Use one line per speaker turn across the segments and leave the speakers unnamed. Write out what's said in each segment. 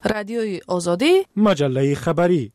رادیوی آزادی،
مجله خبری.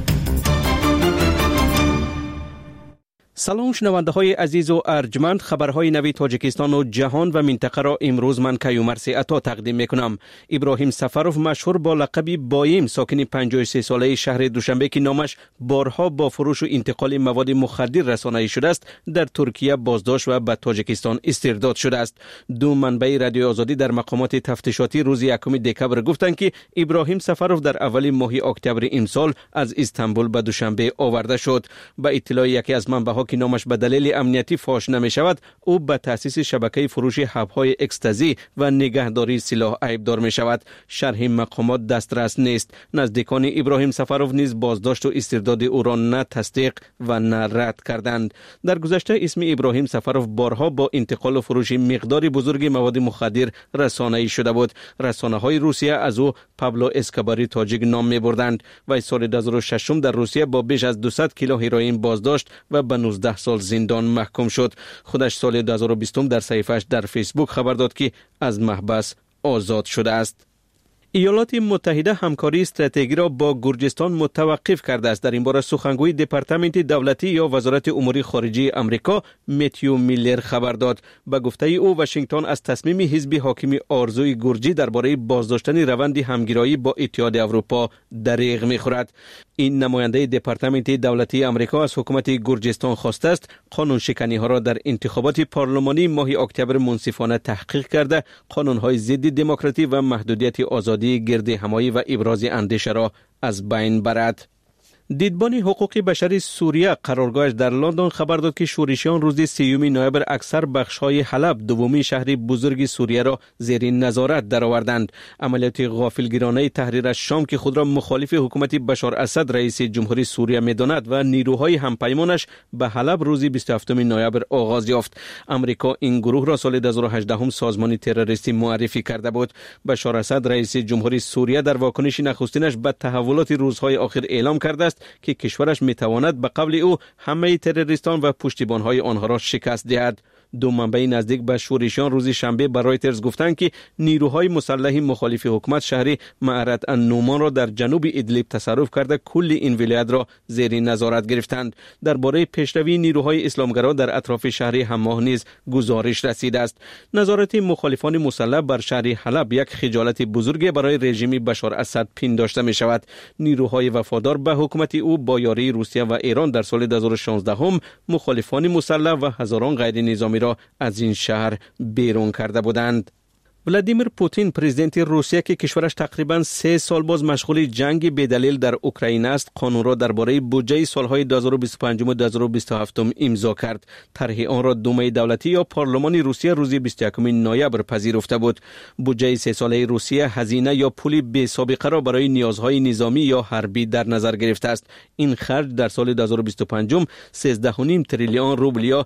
سلام شنونده های عزیز و ارجمند، خبرهای نوی تاجیکستان و جهان و منطقه را امروز من کیومرث عطا تقدیم میکنم. ابراهیم سفروف مشهور با لقب بایم، ساکن 53 ساله شهر دوشنبه که نامش بارها با فروش و انتقال مواد مخدر رسانه‌ای شده است، در ترکیه بازداشت و به تاجیکستان استرداد شده است. دو منبع رادیو آزادی در مقامات تفتیشاتی روز 1 دکبر گفتند که ابراهیم سفروف در اول ماه اکتبر امسال از استانبول به دوشنبه آورده شد. با اطلاع یکی از منبع‌ها که نامش به دلیل امنیتی فاش نمی شود، او به تأسیس شبکه فروش حب‌های اکستازی و نگهداری سلاح عیبدار می شود. شرح مقامات دسترس نیست. نزدیکان ابراهیم سفروف نیز بازداشت و استرداد او را نه تصدیق و نه رد کردند. در گذشته اسم ابراهیم سفروف بارها با انتقال و فروش مقدار بزرگ مواد مخدر رسانه‌ای شده بود. رسانه‌های روسیه از او پابلو اسکوباری تاجیک نام می بردند. و سال 2006 در روسیه با بیش از 200 کیلو هروئین بازداشت و به 19 سال زندان محکوم شد. خودش سال 2020 در صفحه‌اش در فیسبوک خبر داد که از محبس آزاد شده است. ایالات متحده همکاری استراتژیکی را با گرجستان متوقف کرده است. در این باره سخنگوی دپارتمنت دولتی یا وزارت امور خارجه آمریکا متیو میلر خبر داد. به گفته او واشنگتن از تصمیم حزب حاکم آرزوی گرجی درباره بازداشتن روند همگرایی با اتحاد اروپا دریغ می‌خورد. این نماینده دپارتمنت دولتی آمریکا از حکومت گرجستان خواسته است قانون شکنی ها را در انتخابات پارلمانی ماه اکتبر منصفانه تحقیق کرده، قانون های ضد دموکراسی و محدودیت آزادی گرد همایی و ابراز اندیشه را از بین برد. دیدبان حقوق بشری سوریه قرارگاهش در لندن خبر داد که شورشیان روز 3 نوامبر اکثر بخش‌های حلب، دومین شهر بزرگ سوریه را زیر نظارت درآوردند. عملیات غافلگیرانه تحریر شام که خود را مخالف حکومت بشار اسد رئیس جمهوری سوریه می‌داند و نیروهای همپیمانش به حلب روز 27 نوامبر آغاز یافت. آمریکا این گروه را سال 2018 سازمان تروریستی معرفی کرده بود. بشار اسد رئیس جمهوری سوریه در واکنش نخستینش به تحولات روزهای آخر اعلام کرده است که کشورش میتواند به قول او همه تروریستان و پشتیبانهای آنها را شکست دهد. دو منبع نزدیک به شورشیان روز شنبه به رایترز گفتند که نیروهای مسلح مخالف حکومت شهر معرت النومان را در جنوب ادلیب تصرف کرده کل این ولایت را زیر نظارت گرفتند. درباره پیشروی نیروهای اسلامگرا در اطراف شهر حماه نیز گزارش رسیده است. نظارت مخالفان مسلح بر شهر حلب یک خجالت بزرگ برای رژیم بشار اسد پنداشته می شود. نیروهای وفادار به حکومت او با یاری روسیه و ایران در سال 2016 مخالفان مسلح و هزاران غیر نظامی را از این شهر بیرون کرده بودند. ولادیمیر پوتین پرزیدنت روسیه که کشورش تقریباً 3 سال باز مشغول جنگ بدلیل در اوکراین است، قانون را درباره بودجه سالهای 2025 و 2027 امضا کرد. طرح آن را دومه دولتی یا پارلمان روسیه روز 21 نوامبر پذیرفته بود. بودجه 3 ساله روسیه هزینه یا پول بی سابقه را برای نیازهای نظامی یا حربی در نظر گرفته است. این خرج در سال 2025 13.5 تریلیون روبل یا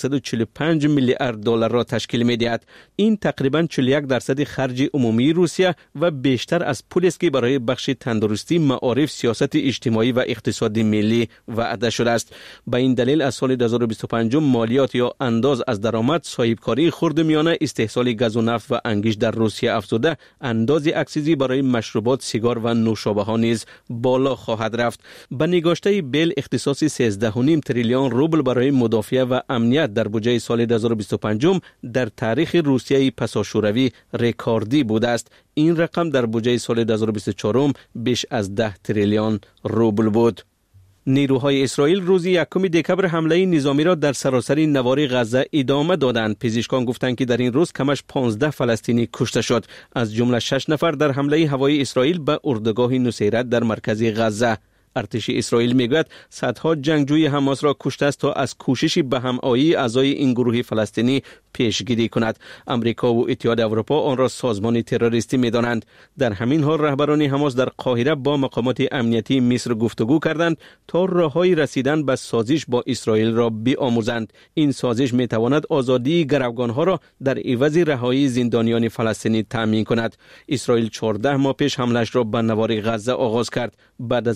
145 میلیارد دلار را تشکیل می‌دهد. این تقریباً 41% خرج عمومی روسیه و بیشتر از پولی است که برای بخش تندرستی، معارف، سیاست اجتماعی و اقتصادی ملی وعده شده است. به این دلیل از سال 2025 مالیات یا انداز از درآمد، صاحبکاری خردمیانه، استحصال گاز و نفت و انگیز در روسیه افزوده، انداز اکسیزی برای مشروبات، سیگار و نوشابه ها نیز بالا خواهد رفت. به نگاشته بیل اختصاص 13.5 تریلیون روبل برای مدافع و امنیت در بودجه سال 2025 در تاریخ روسیه پساشوروی رکوردی بوده است. این رقم در بودجه سال 2024 بیش از 10 تریلیون روبل بود. نیروهای اسرائیل روز 1 دکبر حمله نظامی را در سراسر نوار غزه ادامه دادند. پزشکان گفتند که در این روز کمش 15 فلسطینی کشته شد، از جمله 6 نفر در حمله هوایی اسرائیل به اردوگاه نصیرت در مرکز غزه. ارتش اسرائیل میگوید صدها جنگجوی حماس را کشته است تا از کوشش به همایی اعضای این گروه فلسطینی پیشگیری کند. آمریکا و اتحاد اروپا آن را سازمان تروریستی می‌دانند. در همین حال رهبران حماس در قاهره با مقامات امنیتی مصر گفتگو کردند تا راههای رسیدن به سازش با اسرائیل را بیاموزند. این سازش می‌تواند آزادی گروگان‌ها را در عوض رهایی زندانیان فلسطینی تامین کند. اسرائیل 14 ماه پیش حمله‌اش را به نوار غزه آغاز کرد بعد از آنکه گروه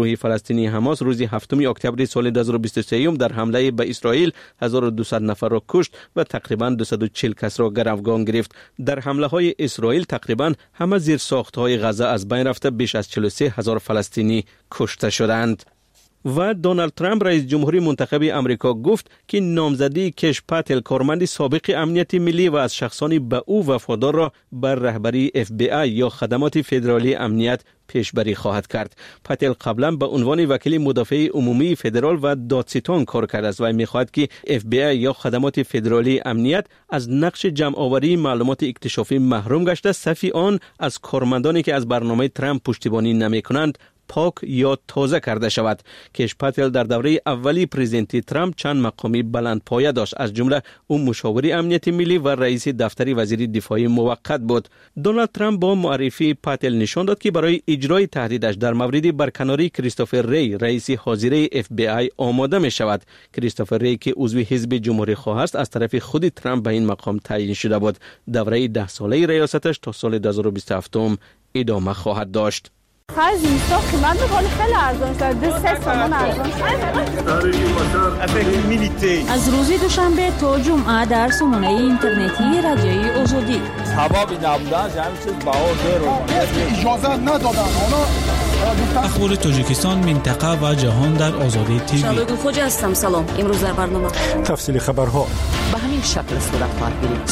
گروه فلسطینی حماس روز 7 اکتبر سال 2023 در حمله به اسرائیل 1200 نفر را کشت و تقریبا 240 کس را گروگان گرفت. در حمله های اسرائیل تقریبا همه زیر ساخت های غزه از بین رفته، بیش از 43,000 فلسطینی کشته شدند. و دونالد ترامپ رئیس جمهوری منتخب امریکا گفت که نامزدی کش پاتل، کارمند سابق امنیت ملی و از شخصانی به او وفادار را بر رهبری FBI یا خدمات فدرالی امنیت پیشبری خواهد کرد. پاتل قبلا به عنوان وکیل مدافع عمومی فدرال و دادستان کار کرده است و می‌خواهد که FBI یا خدمات فدرالی امنیت از نقش جمع آوری معلومات اکتشافی محروم گشته، صفی آن از کارمندانی که از برنامه ترامپ پشتیبانی نمی‌کنند پاک یا تازه کرده شود. کش پاتل در دوره اولی پرزیدنتی ترامپ چند مقامی بلند پایه داشت، از جمله او مشاور امنیت ملی و رئیس دفتر وزیر دفاع موقت بود. دونالد ترامپ با معرفی پاتل نشان داد که برای اجرای تهدیدش در مورد برکناری کریستوفر ری، رئیس حاضر FBI آماده می شود. کریستوفر ری که عضو حزب جمهوری خواه است، از طرف خود ترامپ به این مقام تعیین شده بود. دوره 10 ساله ریاستش تا سال 2027 ادامه خواهد داشت.
خرج اینستا قیمت بخواد خیلی ارزان شد، 2-3 تومان ارزان شد.
از روز دوشنبه تا جمعه در سامانه اینترنتی رادیوی آزادی.
حبابی نبودن همین چیز بها زیر
اجازه ندادن.
اخبار تاجیکستان، منطقه و جهان در آزادی تیوی.
شبگو خوج هستم. سلام. امروز در برنامه
تفصیل خبرها
به همین شکل صورت خواهد گرفت.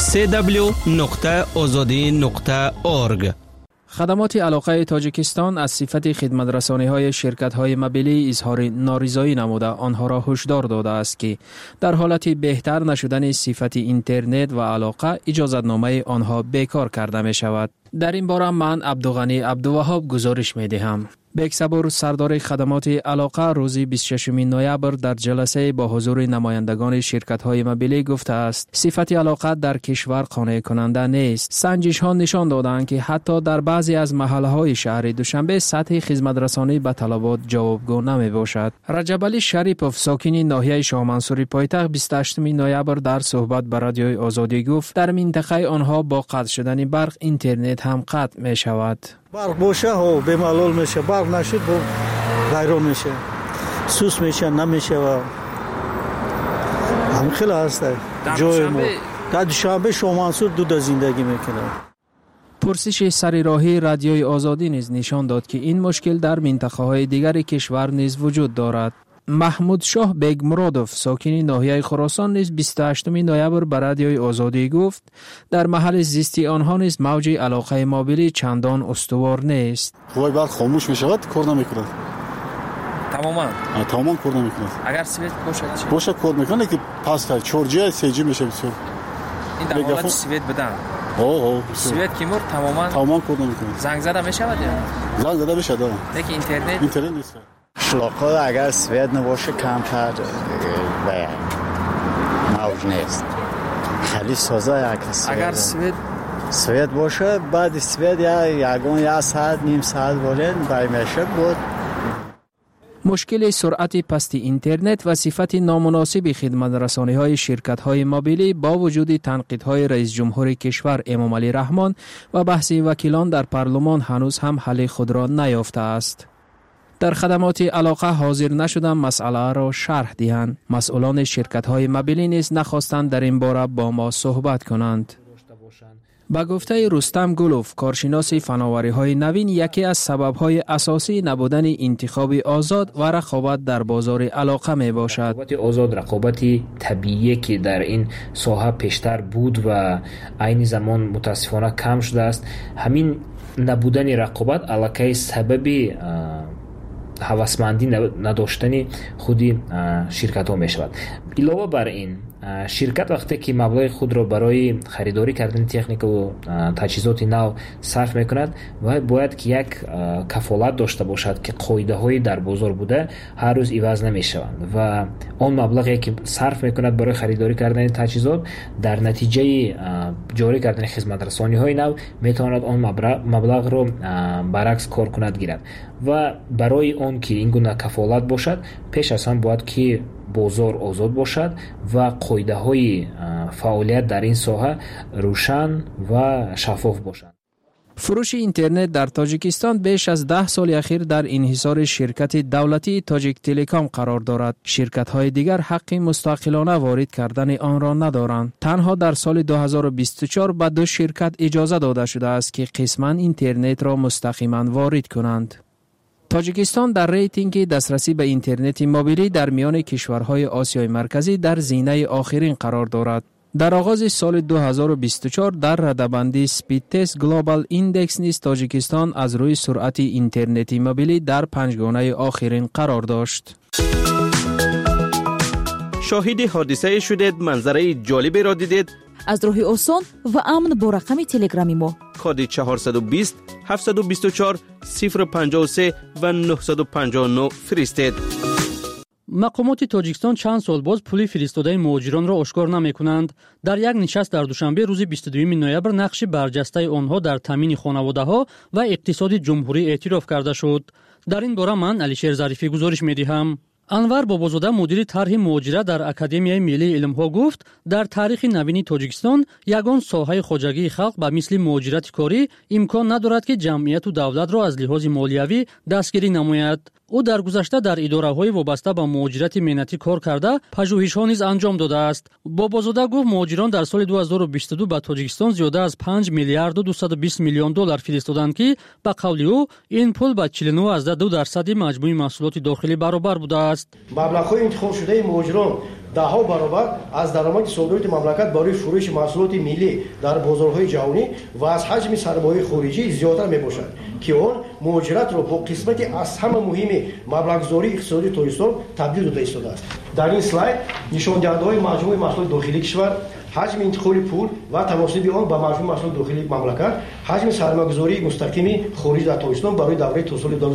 www.azadi.org.
خدمات علاقه تاجیکستان از صفت خدمت‌رسانی‌های شرکت‌های موبیلی اظهار نارضایی نموده آنها را هشدار داده است که در حالت بهتر نشدن صفت اینترنت و علاقه اجازتنامه آنها بیکار کرده می شود. در این باره من عبدالغنی عبدالوهاب گزارش می دهم. بکسبور سردار خدمات علاقه روز 26 نوامبر در جلسه با حضور نمایندگان شرکت‌های موبیلی گفته است صفت علاقه در کشور قانع کننده نیست. سنجش‌ها نشان دادند که حتی در بعضی از محله‌های شهر دوشنبه سطح خدمت‌رسانی به طلبات جوابگو نمی‌باشد. رجب علی شریپوف ساکن ناحیه شاه منصوری پایتخت 28 نوامبر در صحبت با رادیوی آزادی گفت در منطقه آنها با قطع شدن برق اینترنت هم قطع می‌شود.
برق باشه ها به معلول میشه، برق نشد با غیرون میشه، سوس میشه نمیشه و هم خیلی هسته جای ما در دوشنبه شاه منصور دو زندگی میکنه.
پرسش سر راهی رادیوی آزادی نیز نشان داد که این مشکل در منطقه های دیگر کشور نیز وجود دارد. محمود شاه بیگ مرادوف ساکن ناحیه خراسان نیز 28 نوامبر به رادیوی آزادی گفت در محل زیستی آنها نیز موج علاقه موبیلی چندان استوار نیست.
وای بعد خاموش میشود کار نمیکنه. تماما کار نمیکنه.
اگر سویت
باشه کار میکنه که پس 4G 3G میشه بسیار.
این در حالت سویت بدن. سویت که مرد
تماما کار نمیکنه.
زنگ زده میشود یا؟
زنگ زده میشه داره.
لیکن
اینترنت نیست.
علاقه اگر سویت نباشه کمتر موج نیست. خیلی سازه
اگر
سویت باشه بعد سویت یا ساعت نیم ساعت بولن برمیشه بود.
مشکل سرعت پست اینترنت و صفت نامناسب خدمت‌رسانی‌های شرکت‌های موبیلی با وجود تنقیدهای رئیس جمهور کشور امامعلی رحمان و بحث وکیلان در پارلمان هنوز هم حل خود را نیافته است. در خدمات علاقه حاضر نشدن مسئله را شرح دهند. مسئولان شرکت‌های موبیلی نیز نخواستند در این باره با ما صحبت کنند. با گفته رستم گلوف کارشناس فناوری‌های نوین، یکی از سبب‌های اساسی نبودن انتخاب آزاد و رقابت در بازار علاقه میباشد.
رقابت آزاد رقابتی طبیعی که در این ساحه پیشتر بود و عین زمان متاسفانه کم شده است. همین نبودن رقابت علاقه سببی هوسمندی نداشتن خودی شرکت ها می شود. علاوه بر این شرکت وقتی که مبلغ خود را برای خریداری کردن تکنیک و تجهیزات نو صرف می کند و باید که یک کفالت داشته باشد که قاعده های در بازار بوده هر روز عوض نمی شوند و آن مبلغی که صرف می کند برای خریداری کردن تجهیزات در نتیجه جاری کردن خدمت رسانی های نو می تواند آن مبلغ را برعکس کار کند گیرد و برای آن که این گونه کفالت باشد پیش از هم باید که بازار آزاد باشد و قاعده های فعالیت در این ساحه روشن و شفاف باشند.
فروش اینترنت در تاجیکستان بیش از 10 سال اخیر در انحصار شرکت دولتی تاجیک تلکام قرار دارد. شرکت‌های دیگر حق مستقلانه وارد کردن آن را ندارند. تنها در سال 2024 به 2 شرکت اجازه داده شده است که قسماً اینترنت را مستقیما وارد کنند. تاجیکستان در ریتینگ دسترسی به اینترنت موبیلی در میان کشورهای آسیای مرکزی در زینه آخرین قرار دارد. در آغاز سال 2024 در رده‌بندی سپید تست گلوبال ایندکس نیز تاجیکستان از روی سرعت اینترنت موبیلی در 5 گانه آخرین قرار داشت.
شاهد حادثه شدید، منظره جالبی را دیدید؟
از راه آسان و امن با رقم تلگرامی ما
کد 420 724 053 و 959 فرستید.
مقامات تاجیکستان چند سال باز پول فرستاده مهاجران را آشکار نمی‌کنند. در یک نشست در دوشنبه روز 22 نوامبر نقش برجسته آنها در تامین خانواده‌ها و اقتصاد جمهوری اعتراف کرده شد. در این باره من علیشیر ظریفی گزارش می‌دهم. انور بابازاده مدیر طرح مهاجرت در اکادمیای ملی علم‌ها گفت در تاریخ نوین تاجیکستان یگان ساحه خواجگی خلق به مثل مهاجرت کاری امکان ندارد که جمعیت و دولت را از لحاظ مالیوی دستگیری نماید. او در گذشته در اداره‌های وابسته به مهاجرت مهنتی کار کرده پژوهش‌ها نیز انجام داده است. بابازاده گفت مهاجران در سال 2022 به تاجیکستان زیاده از 5 میلیارد و 220 میلیون دلار فرستادند که به قول او این پول به 49.2% مجموع محصولات داخلی برابر بوده است.
مبلغ‌های انتخاب شده مهاجران ده‌ها برابر از درآمد صادرات مملکت برای فروش محصولات ملی در بازارهای جهانی و از حجم سرمایه خارجی زیادتر میباشد که آن مهاجرت را با قسمت از همه مهم مبلغ‌زایی اقتصادی تاجیکستان تبدیل داده ایستاده است. در این اسلاید نشان دهنده‌های مجموع محصولات داخلی کشور، حجم انتقال پول و تناسب آن با مجموع محصولات داخلی مملکت، حجم سرمایه‌گذاری مستقیم خارجی در تاجیکستان برای دوره تا سال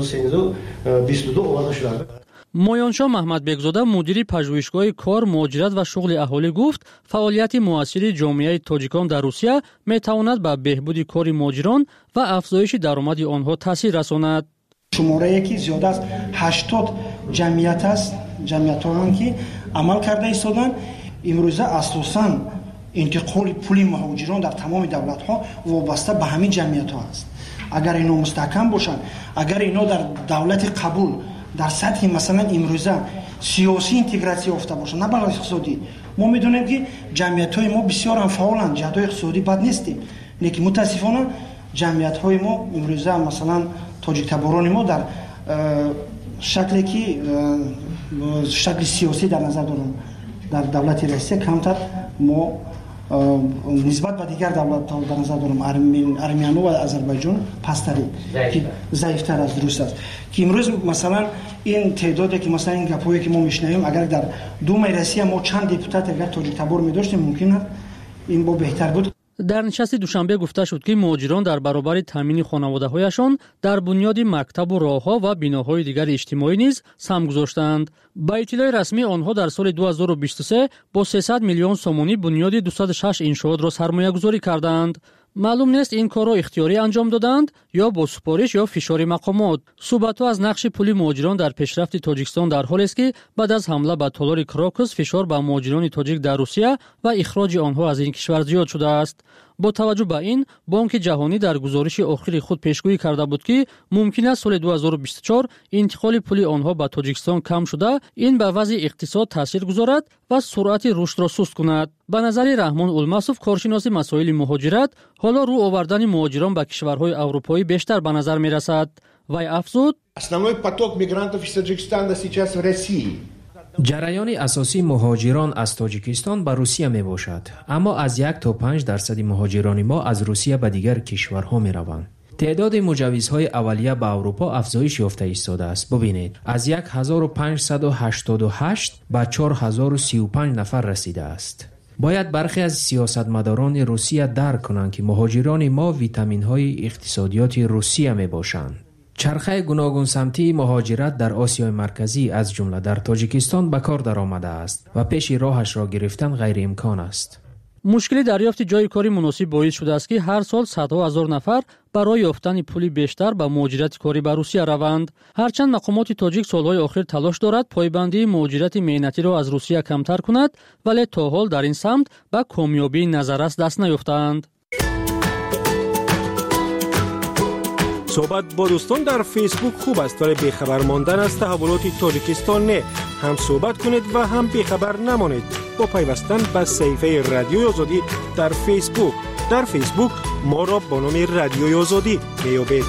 2022 آورده شده است.
مایانشاه محمد بگزاده مدیر پژوهشگاه کار، مهاجرت و شغل اهالی گفت فعالیت مؤثر جامعه تاجیکان در روسیه میتواند به بهبود کار مهاجران و افزایش درآمد آنها تاثیر رساند.
شماره که زیاده از 80 جمعیت است، جمعیت‌هایی که عمل کرده ایستادن. امروزه اساساً انتقال پول مهاجران در تمام دولت‌ها وابسته به همین جمعیت‌ها است. اگر اینا مستحکم باشند، اگر اینا در دولت قبول در سطح مثلا امروزه سیاسی اینتگراسیون یافته باشند، نه بلکه اقتصادی، ما میدونیم که جمعیت‌های ما بسیار هم فعالند، جهت‌های اقتصادی بد نیستیم، لیکن متاسفانه جمعیت‌های ما امروزه مثلا تاجیک تباران ما در شکلی که شکل سیاسی در نظر دارم در دولت رئیسی کمتر ما نسبت به دیگر دولت‌ها در نظر دارم ارمنیان و آذربایجان پستری که ضعیف‌تر از روسیه است که امروز مثلا این تعدادی که مثلا این گپایی که ما میشنویم اگر در دومای روسیه ما چند دپوتات اگر تاجیک تبار می‌داشتیم ممکن است این با بهتر بود.
در نشست دوشنبه گفته شد که مهاجران در برابر تامین خانواده‌هایشان در بنیاد مکتب و راه‌ها و بناهای دیگر اجتماعی نیز سهم گذاشتند. با اطلاع رسمی آنها در سال 2023 با 300 میلیون سومانی بنیاد 206 انشاءات را سرمایه‌گذاری کردند. معلوم نیست این کار را اختیاری انجام دادند یا با سفارش یا فشار مقامات. صحبت‌ها از نقش پول مهاجران در پیشرفت تاجیکستان در حالی است که بعد از حمله به تالار کراکوس فشار بر مهاجران تاجیک در روسیه و اخراج آنها از این کشور زیاد شده است. با توجه به این بانک جهانی در گزارش آخری خود پیشگویی کرده بود که ممکن است سال 2024 انتقال پول آنها به تاجیکستان کم شده این به وضع اقتصاد تاثیر گذارد و سرعت رشد را سست کند. به نظر رحمان الماسوف کارشناس مسائل مهاجرت حالا رو آوردن مهاجران به کشورهای اروپایی بیشتر به نظر می رسد. وی افزود
Основной поток мигрантов из Таджикистана сейчас в России.
جریان اساسی مهاجران از تاجیکستان به روسیه می باشد، اما از 1 تا 5% مهاجران ما از روسیه به دیگر کشورها می روند. تعداد مجوزهای اولیه به اروپا افزایش یافته ایستاده است. ببینید از 1588 به 4035 نفر رسیده است. باید برخی از سیاستمداران روسیه درک کنند که مهاجران ما ویتامین های اقتصادیات روسیه می باشند. چرخه گوناگون سمتی مهاجرت در آسیای مرکزی از جمله در تاجیکستان به کار درآمده است و پیش راهش را گرفتن غیر امکان است.
مشکل دریافت جای کاری مناسب باعث شده است که هر سال صدها هزار نفر برای یافتن پولی بیشتر به مهاجرت کاری به روسیه روند. هرچند مقامات تاجیک سالهای اخیر تلاش دارد پایبندی مهاجرت مهنتی را از روسیه کمتر کند، ولی تا حال در این سمت به کامیابی نظررس دست نیافتند.
صحبت با دوستان در فیسبوک خوب است ولی بیخبر ماندن از تحولات تاجیکستان نه. هم صحبت کنید و هم بیخبر نمانید با پیوستن به صفحه رادیوی آزادی در فیسبوک. در فیسبوک ما را با نام رادیوی آزادی میابید.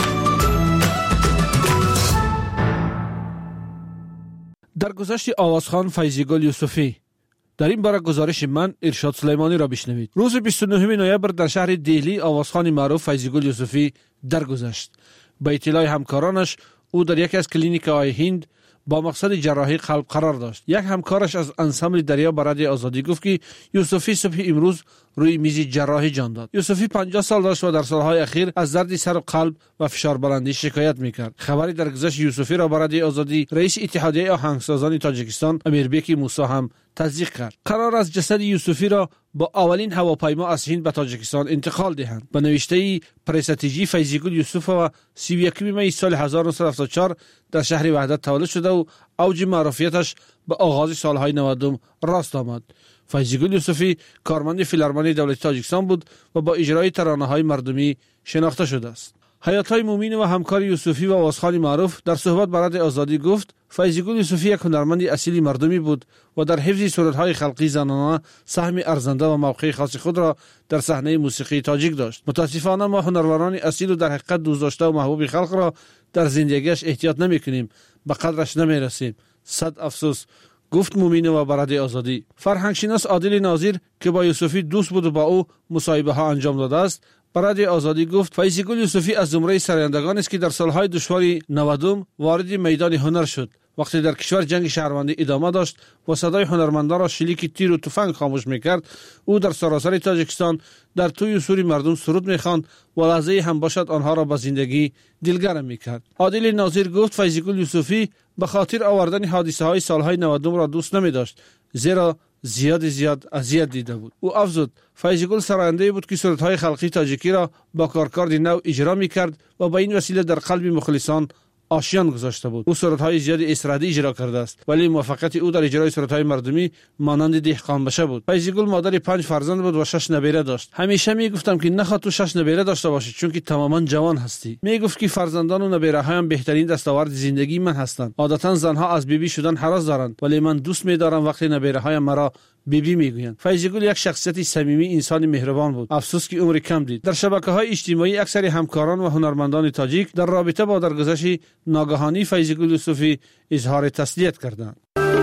در گذشت آوازخوان فیضیگل یوسفی. در این باره گزارش من ارشاد سلیمانی را بشنوید. روز 29 نوامبر در شهر دهلی آوازخوان معروف فیضیگل یوسفی درگذشت. به اطلاع همکارانش او در یکی از کلینیک‌های هند با مقصد جراحی قلب قرار داشت. یک همکارش از انسامبل دریا به رادیو آزادی گفت که یوسفی صبح امروز روی میز جراحی جان داد. یوسفی 50 سال داشت و در سالهای اخیر از درد سر و قلب و فشار بلندی شکایت میکرد. خبری درگذشت یوسفی را به رادیو آزادی رئیس اتحادیه آهنگسازان تاجیکستان امیربک موسی هم تصدیق کرد. قرار است جسد یوسفی را با اولین هواپیما از هند به تاجیکستان انتقال دهند. به نوشته پرستیجی فیضیگل یوسف و 31 می سال 1974 در شهر وحدت تولد شده و اوج معروفیتش به آغاز سالهای 90 راست آمد. فیضیگل یوسفی کارمند فیلارمونی دولتی تاجیکستان بود و با اجرای ترانه‌های مردمی شناخته شده است. حیات‌الله مومین و همکار یوسفی و آوازخوان معروف در صحبت با رادیو آزادی گفت فیضیگل یوسفی یک هنرمند اصیل مردمی بود و در حفظ صورت‌های خلقی زنانه سهم ارزنده و موقع خاص خود را در صحنه موسیقی تاجیک داشت. متاسفانه ما هنروران اصیل و در حقیقت دوست داشته و محبوب خلق را در زندگیش احتیاط نمی‌کنیم، به قدرش نمی‌رسیم. صد افسوس، گفت مومین و برادر آزادی. فرهنگشناس عادل ناظر که با یوسفی دوست بود و با او مصاحبه ها انجام داده است، برادر آزادی گفت فیضیگل یوسفی از زمره سرایندگان است که در سالهای دشوار 90 وارد میدان هنر شد. وقتی در کشور جنگ شهروندی ادامه داشت و صدای هنرمندان را شلیک تیر و تفنگ خاموش میکرد، او در سراسر تاجیکستان در توی سوری مردم سرود میخواند و لحظه هم باشد آنها را به زندگی دلگرم میکرد. عادل ناظر گفت فیضیگل یوسفی به خاطر آوردن حادثه های سالهای 90 را دوست نمی داشت، زیرا زیاد اذیت دیده بود. او افزود فیضیگل سراینده بود که صورتهای خلقی تاجیکی را با کارکرد نو اجرا میکرد و با این وسیله در قلب مخلصان آشیان گذاشته بود. او صورتهای زیاد استرادی اجرا کرده است ولی موفقیت او در اجرای صورتهای مردمی مانند دهقان بشه بود. فیضیگل مادر 5 فرزند بود و 6 نبیره داشت. همیشه میگفتم که نخواد تو 6 نبیره داشته باشی چون که تماما جوان هستی. میگفت که فرزندان و نبیره هایم بهترین دستاورد زندگی من هستند. عادتا زنها از بیبی شدن هراس دارند ولی من دوست می‌دارم وقتی نبیره هایم مرا بیبی میگویند. فیضیگل یک شخصیت صمیمی، انسان مهربان بود. افسوس که عمر کم دید. در شبکه‌های اجتماعی اکثر همکاران و هنرمندان تاجیک در رابطه با درگذشت ناگهانی فیضیگل یوسفی اظهار تسلیت کردند.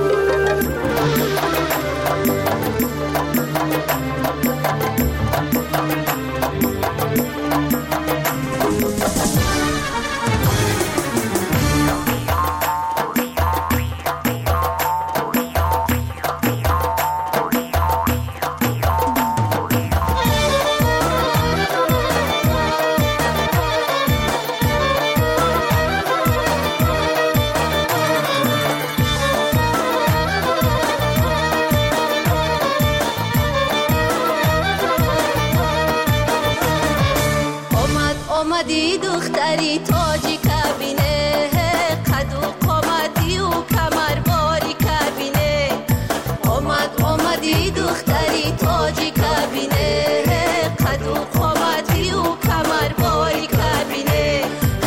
آمدی دختری تاجی کبینه قد و قامتی و کمرباری کبینه آمدی دختری تاجی کبینه قد و قامتی و کمرباری کبینه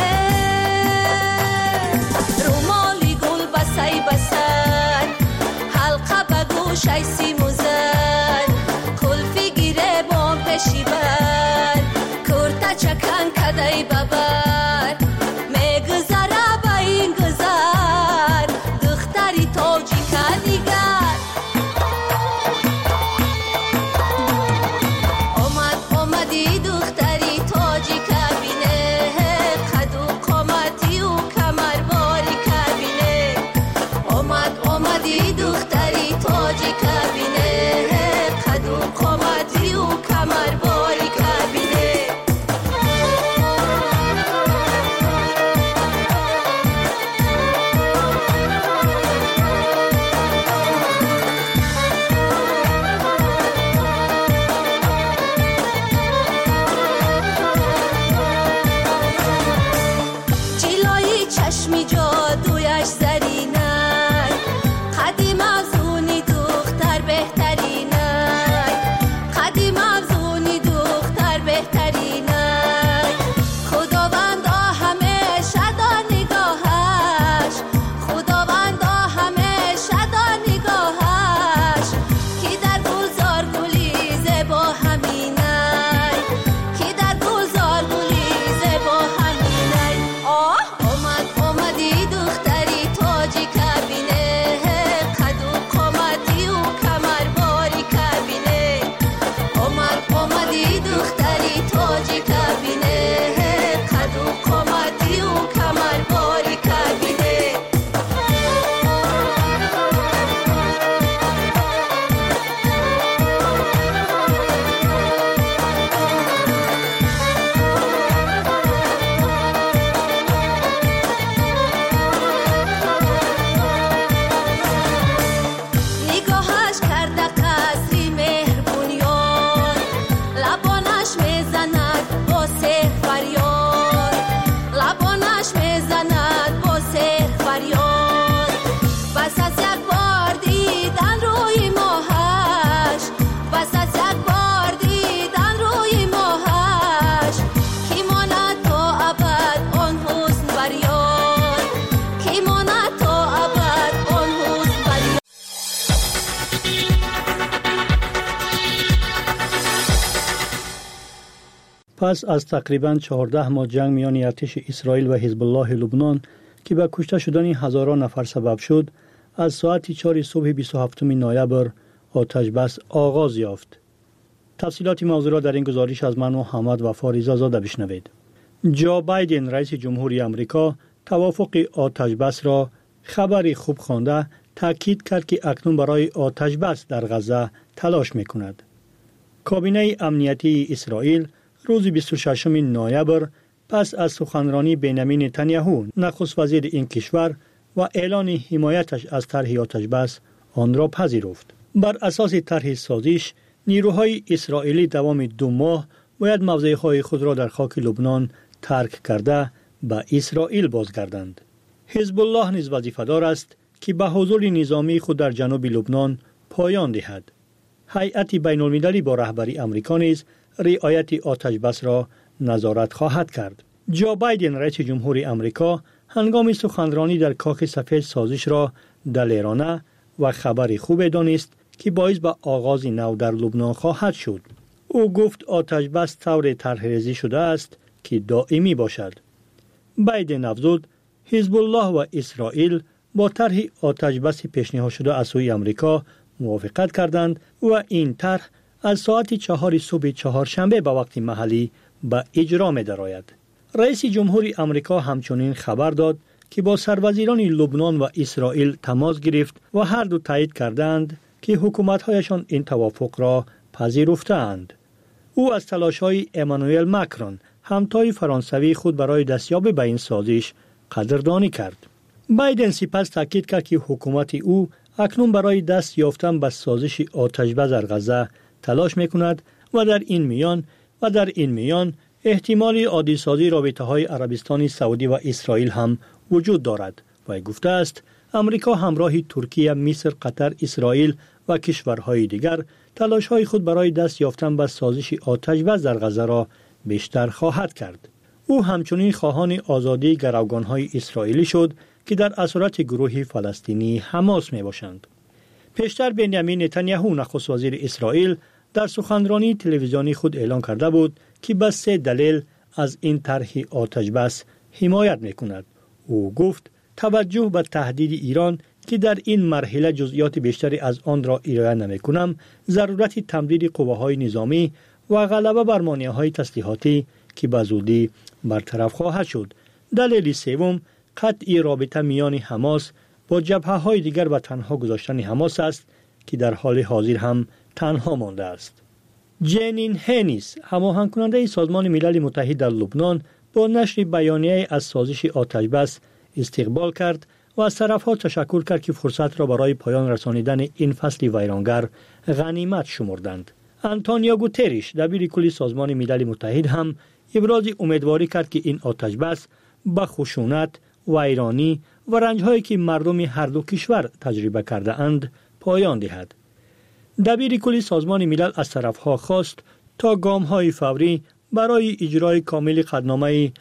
رومالی گل بسر حلقه به گوشش سیم و زر کلفی گیره بام پشی بر کرتا چکن کدای ببر میگذره با این گذر دختری تاجی کنیگر آمدی دختری تاجی کبینه قد و قامتی و کمرباری کبینه آمدی دختری تاجی کبینه قد و قامتی و کمرباری کبینه جلوی چشمی جادویش زرینه قدیم افزونی دختر بهترینه قدیم افزونی دختر بهترینه خداوند
پس از تقریباً 14 ماه جنگ میان ارتش اسرائیل و حزب الله لبنان که به کشته شدن هزاران نفر سبب شد، از ساعت 4 صبح 27 نوامبر آتش بس آغاز یافت. تفصیلات موضوع را در این گزارش از من محمد وفا رضازاده بشنوید. جو بایدن رئیس جمهوری آمریکا توافق آتش بس را خبری خوب خوانده تاکید کرد که اکنون برای آتش بس در غزه تلاش میکند. کابینه امنیتی اسرائیل روز 26 نوامبر پس از سخنرانی بنیامین نتانیاهو نخست وزیر این کشور و اعلان حمایتش از طرح آتش بس آن را پذیرفت. بر اساس طرح سازش نیروهای اسرائیلی دوام 2 ماه باید موضعهای خود را در خاک لبنان ترک کرده به اسرائیل بازگردند. حزب الله نیز وظیفه‌دار است که به حضور نظامی خود در جنوب لبنان پایان دهد. هیئت بین‌المللی با رهبری آمریکا نیز رعایت آتش بس را نظارت خواهد کرد. جو بایدن رئیس جمهوری آمریکا هنگام سخنرانی در کاخ سفید سازش را دلیرانه و خبری خوب دانست که باعث به آغاز نو در لبنان خواهد شد. او گفت آتش بس طور طرح‌ریزی شده است که دائمی باشد. بایدن افزود حزب الله و اسرائیل با طرح آتش بس پیشنهاد شده از سوی آمریکا موافقت کردند و این طرح از ساعت 4 صبح چهارشنبه به وقت محلی به اجرا می درآید. رئیس جمهوری آمریکا همچنین خبر داد که با سروزیران لبنان و اسرائیل تماس گرفت و هر دو تایید کردند که حکومت‌هایشان این توافق را پذیرفتند. او از تلاش‌های امانوئل ماکرون همتای فرانسوی خود برای دستیابی به این سازش قدردانی کرد. بایدن سپس تاکید کرد که حکومت او اکنون برای دست یافتن به سازش آتش بس در غزه تلاش می‌کند و در این میان احتمال عادی سازی رابطه‌های عربستان سعودی و اسرائیل هم وجود دارد. و گفته است آمریکا همراه ترکیه، مصر، قطر، اسرائیل و کشورهای دیگر تلاش‌های خود برای دست یافتن به سازش آتش بس در غزه را بیشتر خواهد کرد. او همچنین خواهان آزادی گروگان‌های اسرائیلی شد که در اسارت گروه فلسطینی حماس میباشند. پیشتر بنیامین نتانیاهو نخست وزیر اسرائیل در سخنرانی تلویزیونی خود اعلان کرده بود که به 3 دلیل از این طرح آتش بس حمایت میکند. او گفت توجه به تهدید ایران که در این مرحله جزئیات بیشتری از آن را ارائه نمیکنم، ضرورت تمدید قواهای نظامی و غلبه بر مانعهای تسلیحاتی که به زودی برطرف خواهد شد. دلیل سوم قطع رابطه میان حماس با جبهه‌های دیگر و تنها گذاشتن حماس است که در حال حاضر هم تنها مانده است. جنین هنیس، هماهنگ کننده سازمان ملل متحد در لبنان، با نشر بیانیه از سازش آتش بس استقبال کرد و از طرف‌ها تشکر کرد که فرصت را برای پایان رسانیدن این فصل ویرانگر غنیمت شمردند. آنتونیو گوتریش، دبیر کل سازمان ملل متحد، هم ابراز امیدواری کرد که این آتش بس به خشونت، ویرانی و رنج‌هایی که مردم هر دو کشور تجربه کرده اند پایان دهد. دبیر کل سازمان ملل از طرف‌ها خواست تا گام‌های فوری برای اجرای کامل قطعنامه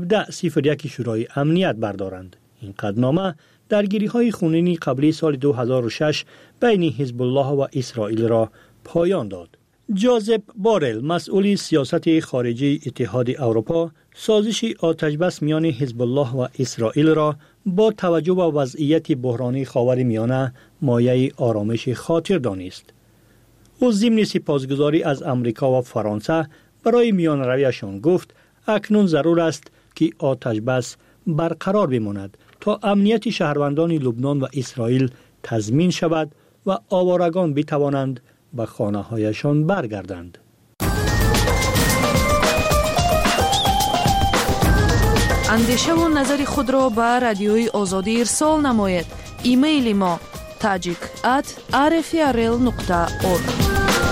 1701 شورای امنیت بردارند. این قطعنامه درگیری‌های خونینی قبلی سال 2006 بین حزب الله و اسرائیل را پایان داد. جوزپ بارل، مسئول سیاست خارجی اتحاد اروپا، سازش آتش بس میان حزب الله و اسرائیل را با توجه به وضعیت بحرانی خاورمیانه مایه آرامش خاطر دانست. او ضمن سپاسگزاری از آمریکا و فرانسه برای میان رویشان گفت اکنون ضرور است که آتش بس برقرار بماند تا امنیت شهروندان لبنان و اسرائیل تضمین شود و آوارگان بتوانند به خانه‌هایشان برگردند.
اندیشه و نظر خود را به رادیوی آزادی ارسال نماید. ایمیل ما tajik@rfrl.org.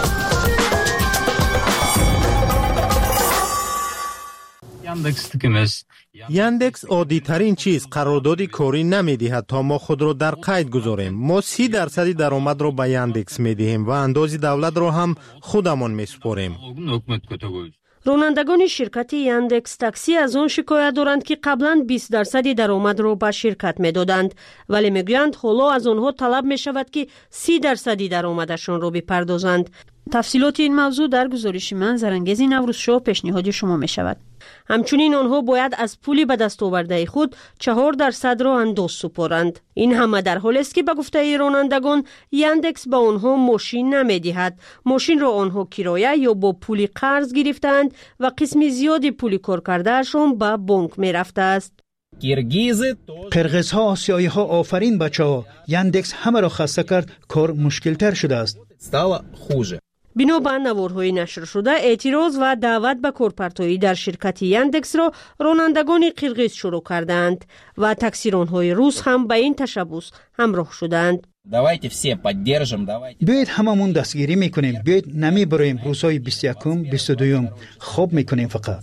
یاندکس عادی ترین چیز قرارداد کاری نمیدهد تا ما خود را در قید گذاریم. ما 30% درآمد را به یاندکس میدهیم و اندازی دولت را هم خودمان میسپاریم.
رانندگان شرکت یاندکس تاکسی از آن شکایت دارند که قبلا 20% درآمد را به شرکت میدادند، ولی میگویند حالا از آنها طلب می شود که 30% درآمدشان را بپردازند.
تفصیلات این موضوع در گزارش من زرنگز نوروزشاه پیشنهاد شما می شود.
همچنین آنها باید از پولی به دست آورده خود 4% را انداز سپارند. این همه در حالی است که به گفته رانندگان یاندکس به آنها ماشین نمیدهد. ماشین را آنها کرایه یا با پولی قرض گرفتند و قسم زیادی پولی کار کردهشان به بانک می رفته است.
قرقیز ها آسیایی ها آفرین بچه ها، یاندکس همه را خسته کرد، کار مشکل تر شده است.
بنا به نوارهای نشر شده اعتراض و دعوت به کارپرتایی در شرکت یاندکس را رانندگان قرقیز شروع کردند و تاکسیرانهای روس هم به این تشبوس همراه شدند.
بیایید هممون دستگیری میکنیم، بیایید نمی براییم روزهای 21 22 خوب میکنیم فقط.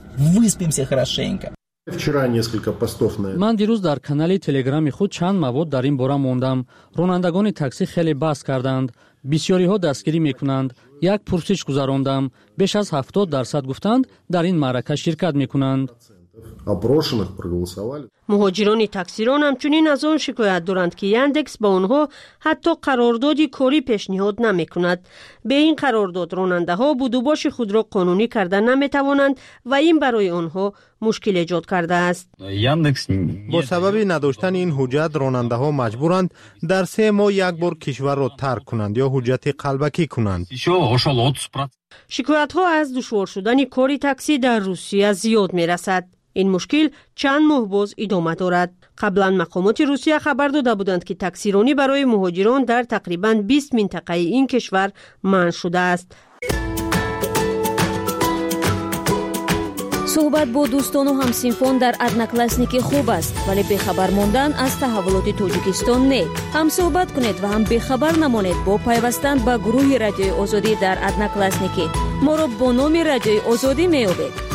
من دیروز در کانال تلگرام خود چند مواد در این باره موندم. رانندگان تاکسی خیلی بحث کردند. بسیاری ها دستگیری میکنند. یک پرسش گذراندم. بیش از 70% گفتند در این معرکه شرکت میکنند.
مهاجران تاکسیران همچنین از آن شکایت دارند که یاندکس با آنها حتی قراردادی کاری پیشنهاد نمی کند. به این قرارداد راننده ها بودوباش خود را قانونی کرده نمی توانند و این برای آنها مشکل ایجاد کرده است.
با سبب نداشتن این حجت راننده ها مجبورند در 3 ماه یک بار کشور را ترک کنند یا حجت قلبکی کنند.
شکایت ها از دشوار شدن کاری تاکسی در روسیه زیاد می رسد. این مشکل چند ماه باز ادامه دارد. قبلا مقامات روسیه خبر داده بودند که تاکسیرانی برای مهاجران در تقریباً 20 منطقه این کشور منع شده است.
صحبت با دوستان و همسینفان در ادناکلاسنیکی خوب است، ولی بخبر ماندن از تحولات تاجیکستان نه. هم صحبت کنید و هم بخبر نمانید با پیوستن به گروه رادیوی آزادی در ادناکلاسنیکی. ما را با نام رادیوی آزادی میابید.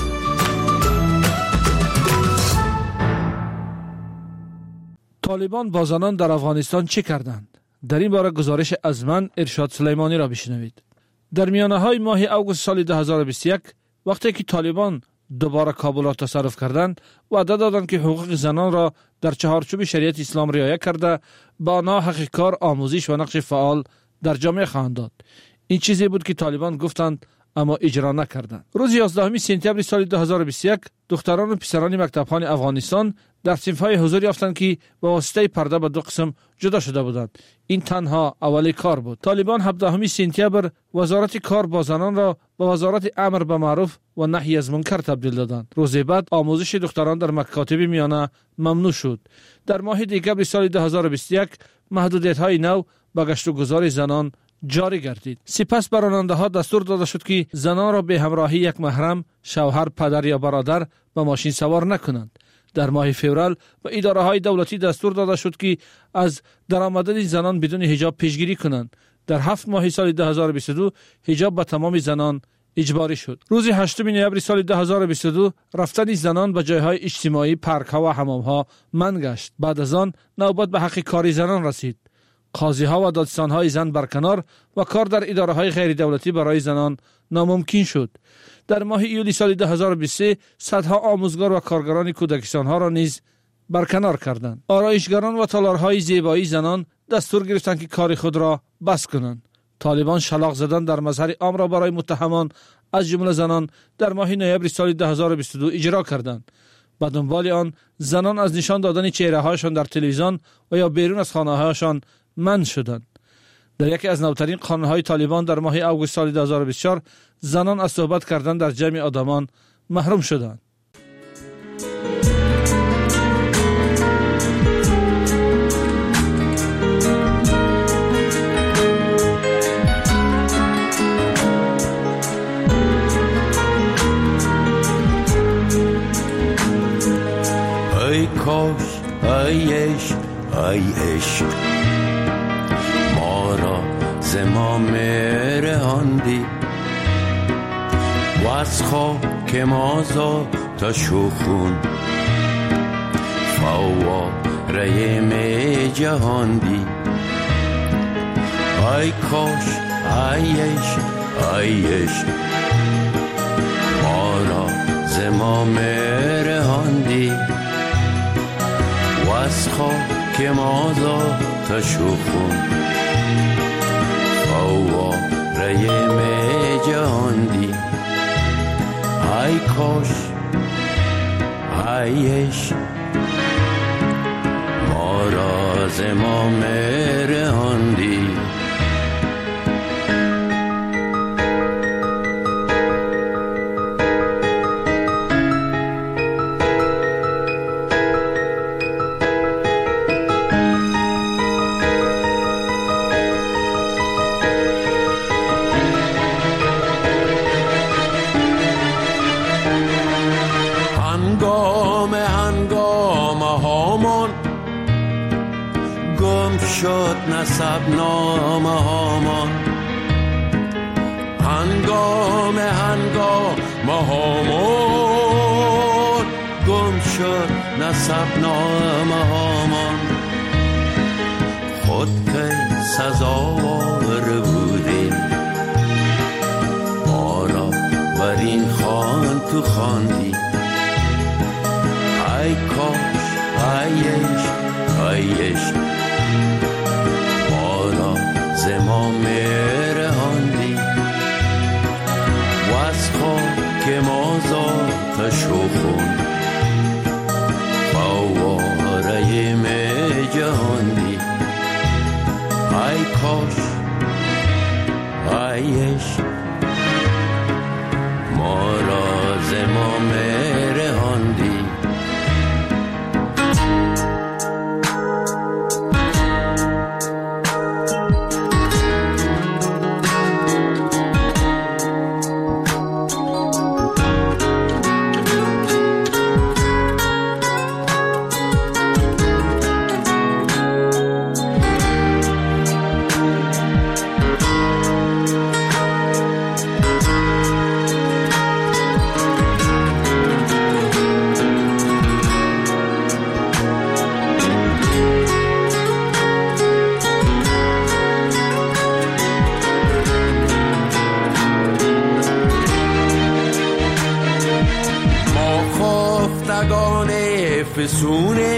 طالبان با زنان در افغانستان چه کردند؟ در این باره گزارش از من ارشاد سلیمانی را بشنوید. در میانه‌های ماه اوگوست سال 2021 وقتی که طالبان دوباره کابل را تصرف کردند، وعده دادند که حقوق زنان را در چهارچوب شریعت اسلام رعایت کرده به آنها حق کار، آموزش و نقش فعال در جامعه خواهند داد. این چیزی بود که طالبان گفتند اما اجرا نکردند. روز 11 سپتامبر سال 2021 دختران و پسران مکتب‌خوان افغانستان در صف‌های حضور یافتند که با واسطه پرده به 2 قسم جدا شده بودند. این تنها اولی کار بود. طالبان 17 سپتامبر وزارت کار با زنان را به وزارت امر به معروف و نهی از منکر تبدیل دادند. روز بعد آموزش دختران در مکاتب میانه ممنوع شد. در ماه دکمبر سال 2021 محدودیت‌های نو به گشت و گذار زنان جاری گردید. سپس به راننده‌ها دستور داده شد که زنان را به همراهی یک محرم، شوهر، پدر یا برادر به ماشین سوار نکنند. در ماه فوریه به اداره‌های دولتی دستور داده شد که از درآمدن زنان بدون حجاب پیشگیری کنند. در 7 ماه سال 2022 حجاب به تمام زنان اجباری شد. روز 8 نوامبر سال 2022 رفتن زنان به جایهای اجتماعی، پارک‌ها و حمام‌ها منع گشت. بعد از آن نوبت به حق کاری زنان رسید. قاضی‌ها و دادستان‌های زن برکنار و کار در اداره‌های غیر دولتی برای زنان ناممکن شد. در ماه ایولی سال 2023 صدها آموزگار و کارگران کودکستان‌ها را نیز برکنار کردند. آرایشگران و تالارهای زیبایی زنان دستور گرفتند که کار خود را بس کنند. طالبان شلاق زدن در مظهر عام را برای متهمان از جمله زنان در ماه نوامبر سال 2022 اجرا کردند. به دنبال آن زنان از نشان دادن چهره‌هایشان در تلویزیون و یا بیرون از خانه‌هایشان منع شدند. در یکی از نوترین قانون‌های طالبان در ماه اوگوست سال 2024 زنان از صحبت کردن در جمع آدمان محروم شدند.
ای کاش ای عشق ما را زمام رهاندی و از خاک ما تا شخون فواره می جهاندی. ای کاش ای عشق ما زمام رهاندی و از خاک مازا تا شوخون فواره می جهاندی ای کاش ایش ما را زمام رهاندی شد نسب نامه هامان هنگام هامان گم شد نسب نامه هامان خود که سزاوار بودیم ما را بر این خوان تو خواندی ای کاش ایش زمام رهاندی و از خاک مازا تا شوخون فواره می جهاندی ای کاش ایش ما را زمام رهاندی فسونیم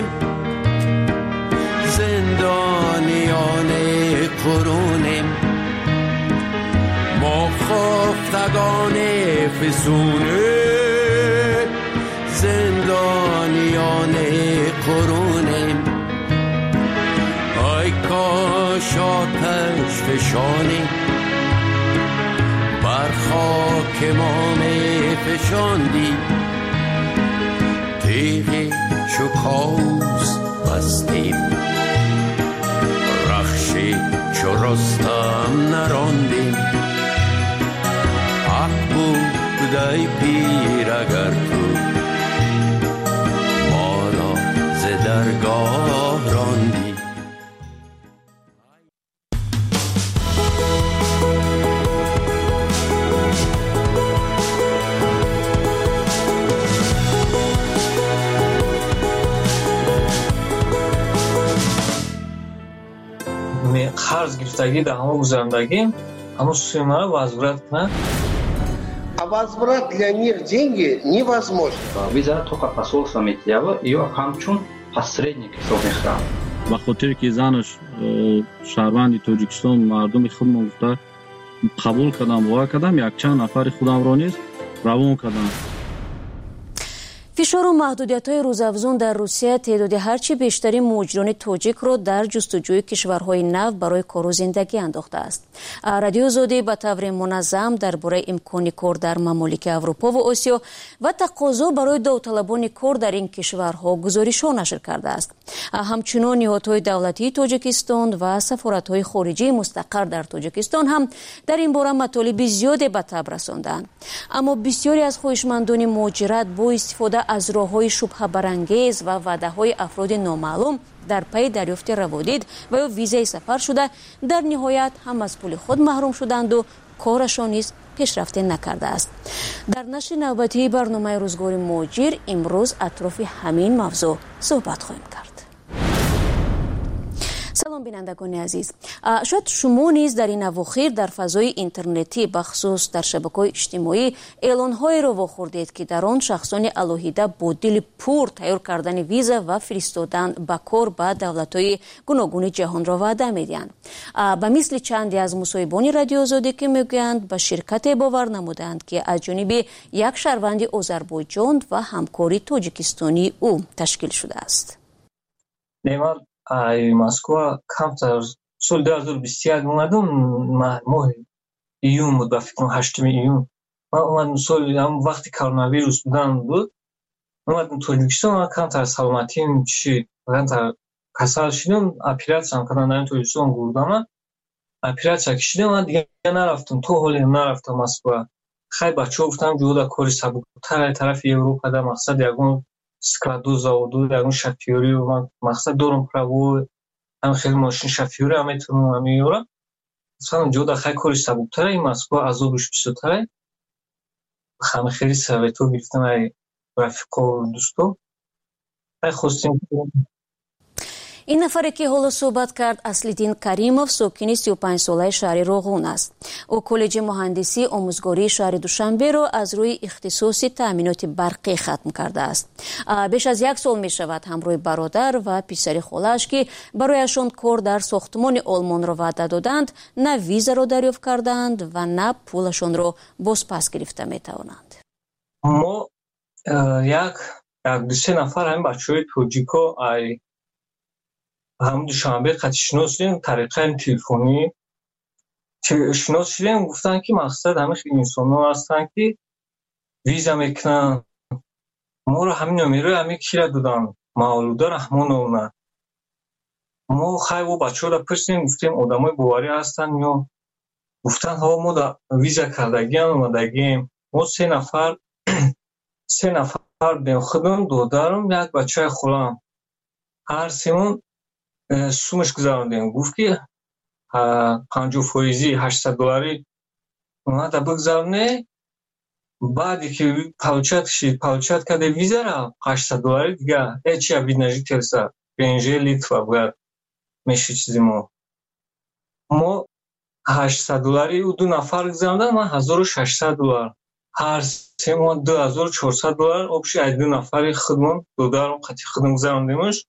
زندانیان قرونیم ما خفتگان فسونیم زندانیان قرونیم ای کاش آتش فشانی بر خاک ما می فشاندی تیغی شکاوز بستیم رخشی چو رستم نراندیم حق بود ای پیر اگر تو ما را ز درگاه راندی
қарз гирифтагӣ дар ҳамо гузарондагӣ ҳамо сумма возврат кунад.
А возврат для них деньги невозможно.
Виза только посольство Митьява её ҳамчун посредник ҳисоб мехӯрад.
ба хотире ки занаш шаҳрванди Тоҷикистон мардуми худмон гуфта қабул кардам, бовар кардам, якчанд нафари худамро низ равон кардам.
фишору маҳдудиятҳои рӯзафзун дар Русия теъдоди ҳарчи бештари муҳоҷирони тоҷикро дар ҷустуҷӯи кишварҳои нав барои кору зиндагӣ андохтааст. Радиои Озодӣ ба таври муназзам дар бораи имкони кор дар мамолики Аврупо ва Осиё ва тақозо барои довталабони кор дар ин кишварҳо гузоришҳо нашр кардааст. ҳамчунон ниҳодҳои давлатии Тоҷикистон ва сафоратҳои хориҷии мустақар дар Тоҷикистон ҳам дар ин бора матолиби зиёде ба таб расонданд. Аммо бисёре аз хоҳишмандони муҳоҷират бо истифода аз роҳҳои шубҳабарангез ва ваъдаҳои афроди номаълум дар пайи дарёфти раводид ва ё визаи сафар шуда дар ниҳоят ҳам аз пули худ маҳрум шуданду корашон низ пешрафте накардааст. дар нашри навбатии барномаи рӯзгори муҳоҷир имрӯз атрофи ҳамин мавзӯъ суҳбат хоҳем кард. سلام بینندگان عزیز. شاید شما نیز در این اواخر در فضای اینترنتی بخصوص در شبکه‌های اجتماعی اعلان‌هایی را واخوردید که در آن شخصان الوهیده با دل پر تیار کردن ویزا و فرستادن به کار به دولت‌های گوناگون جهان را وعده می‌دهند. به مثل چندی از مصاحبان رادیو آزادی که میگویند به شرکت باور نمودند که از جانب یک شهروند آذربایجان و همکاری تاجیکستانی او تشکیل شده است.
من ای مسکو کمتر سال 2021 اومدم ماه ایون بود، به فکر کنم 8 ایون من اومدم. سال هم وقتی کرونا ویروس بود اومدم تاجیکستان. من کمتر سلامتیم چی کمتر کسل شدم، اپراسیون کردن در تاجیکستان گردم، اپراسیون کشیدم. من دیگه نرفتم تو حالی نرفتم مسکو. خیلی بچه‌ها گفتم جودا کاری سبک‌تر طرف اروپا در مقصد یگون سکلادو زاودو یگون شفیوری و من مقصد دارم پرو هم خیلی ماشین شفیوری هم میتونم هم میارم. مثلا جودا خیلی کاری سبک‌تر این مسکو از روش بیشتره. خیلی خیلی سویتو گرفتم ای رفیقا و دوستو. خیلی خواستیم
این نفری که حالا صحبت کرد اصلیدین کریموف ساکن 35 ساله شهر روغون است. او کالج مهندسی آموزگاری شهر دوشنبه را از روی اختصاص تامینات برقی ختم کرده است. بیش از 1 سال می شود همراه برادر و پسر خالش که برایشان کار در ساختمان آلمان را وعده دادند نه ویزا را دریافت کردند و نه پولشان را بازپس گرفته می توانند.
ما یک دو سه نفر هم بچه‌های توجیکو هم دوشنبه قطعی شناس شدیم طریقه تلفنی شناس شدیم. گفتن که مقصد همه خیلی انسان ها هستن که ویزا میکنن. ما رو همین نمیره همین کی را دادن مولوده رحمان اونا. ما خیلی و بچه ها را پرسیدیم گفتیم آدم های باوری هستن یا گفتن ها ما دا ویزا کردگی هم اومدگیم. ما 3 نفر بیم خودم دادارم یک بچه خولم هر سیمون سومش گذاروندیم. گفت که 50% $800 اومد بگذارونه. بعدی که پالچت کرده ویزا را $800 دیگه هیچی عبید نجی ترسا بینجه لیتوا باید میشه چیزی. ما $800 او 2 نفر گذاروندن. من $1600 هر سه ما $2400 آبشی ای 2 نفری خودمون دادارم قطعی خودم گذاروندیمش.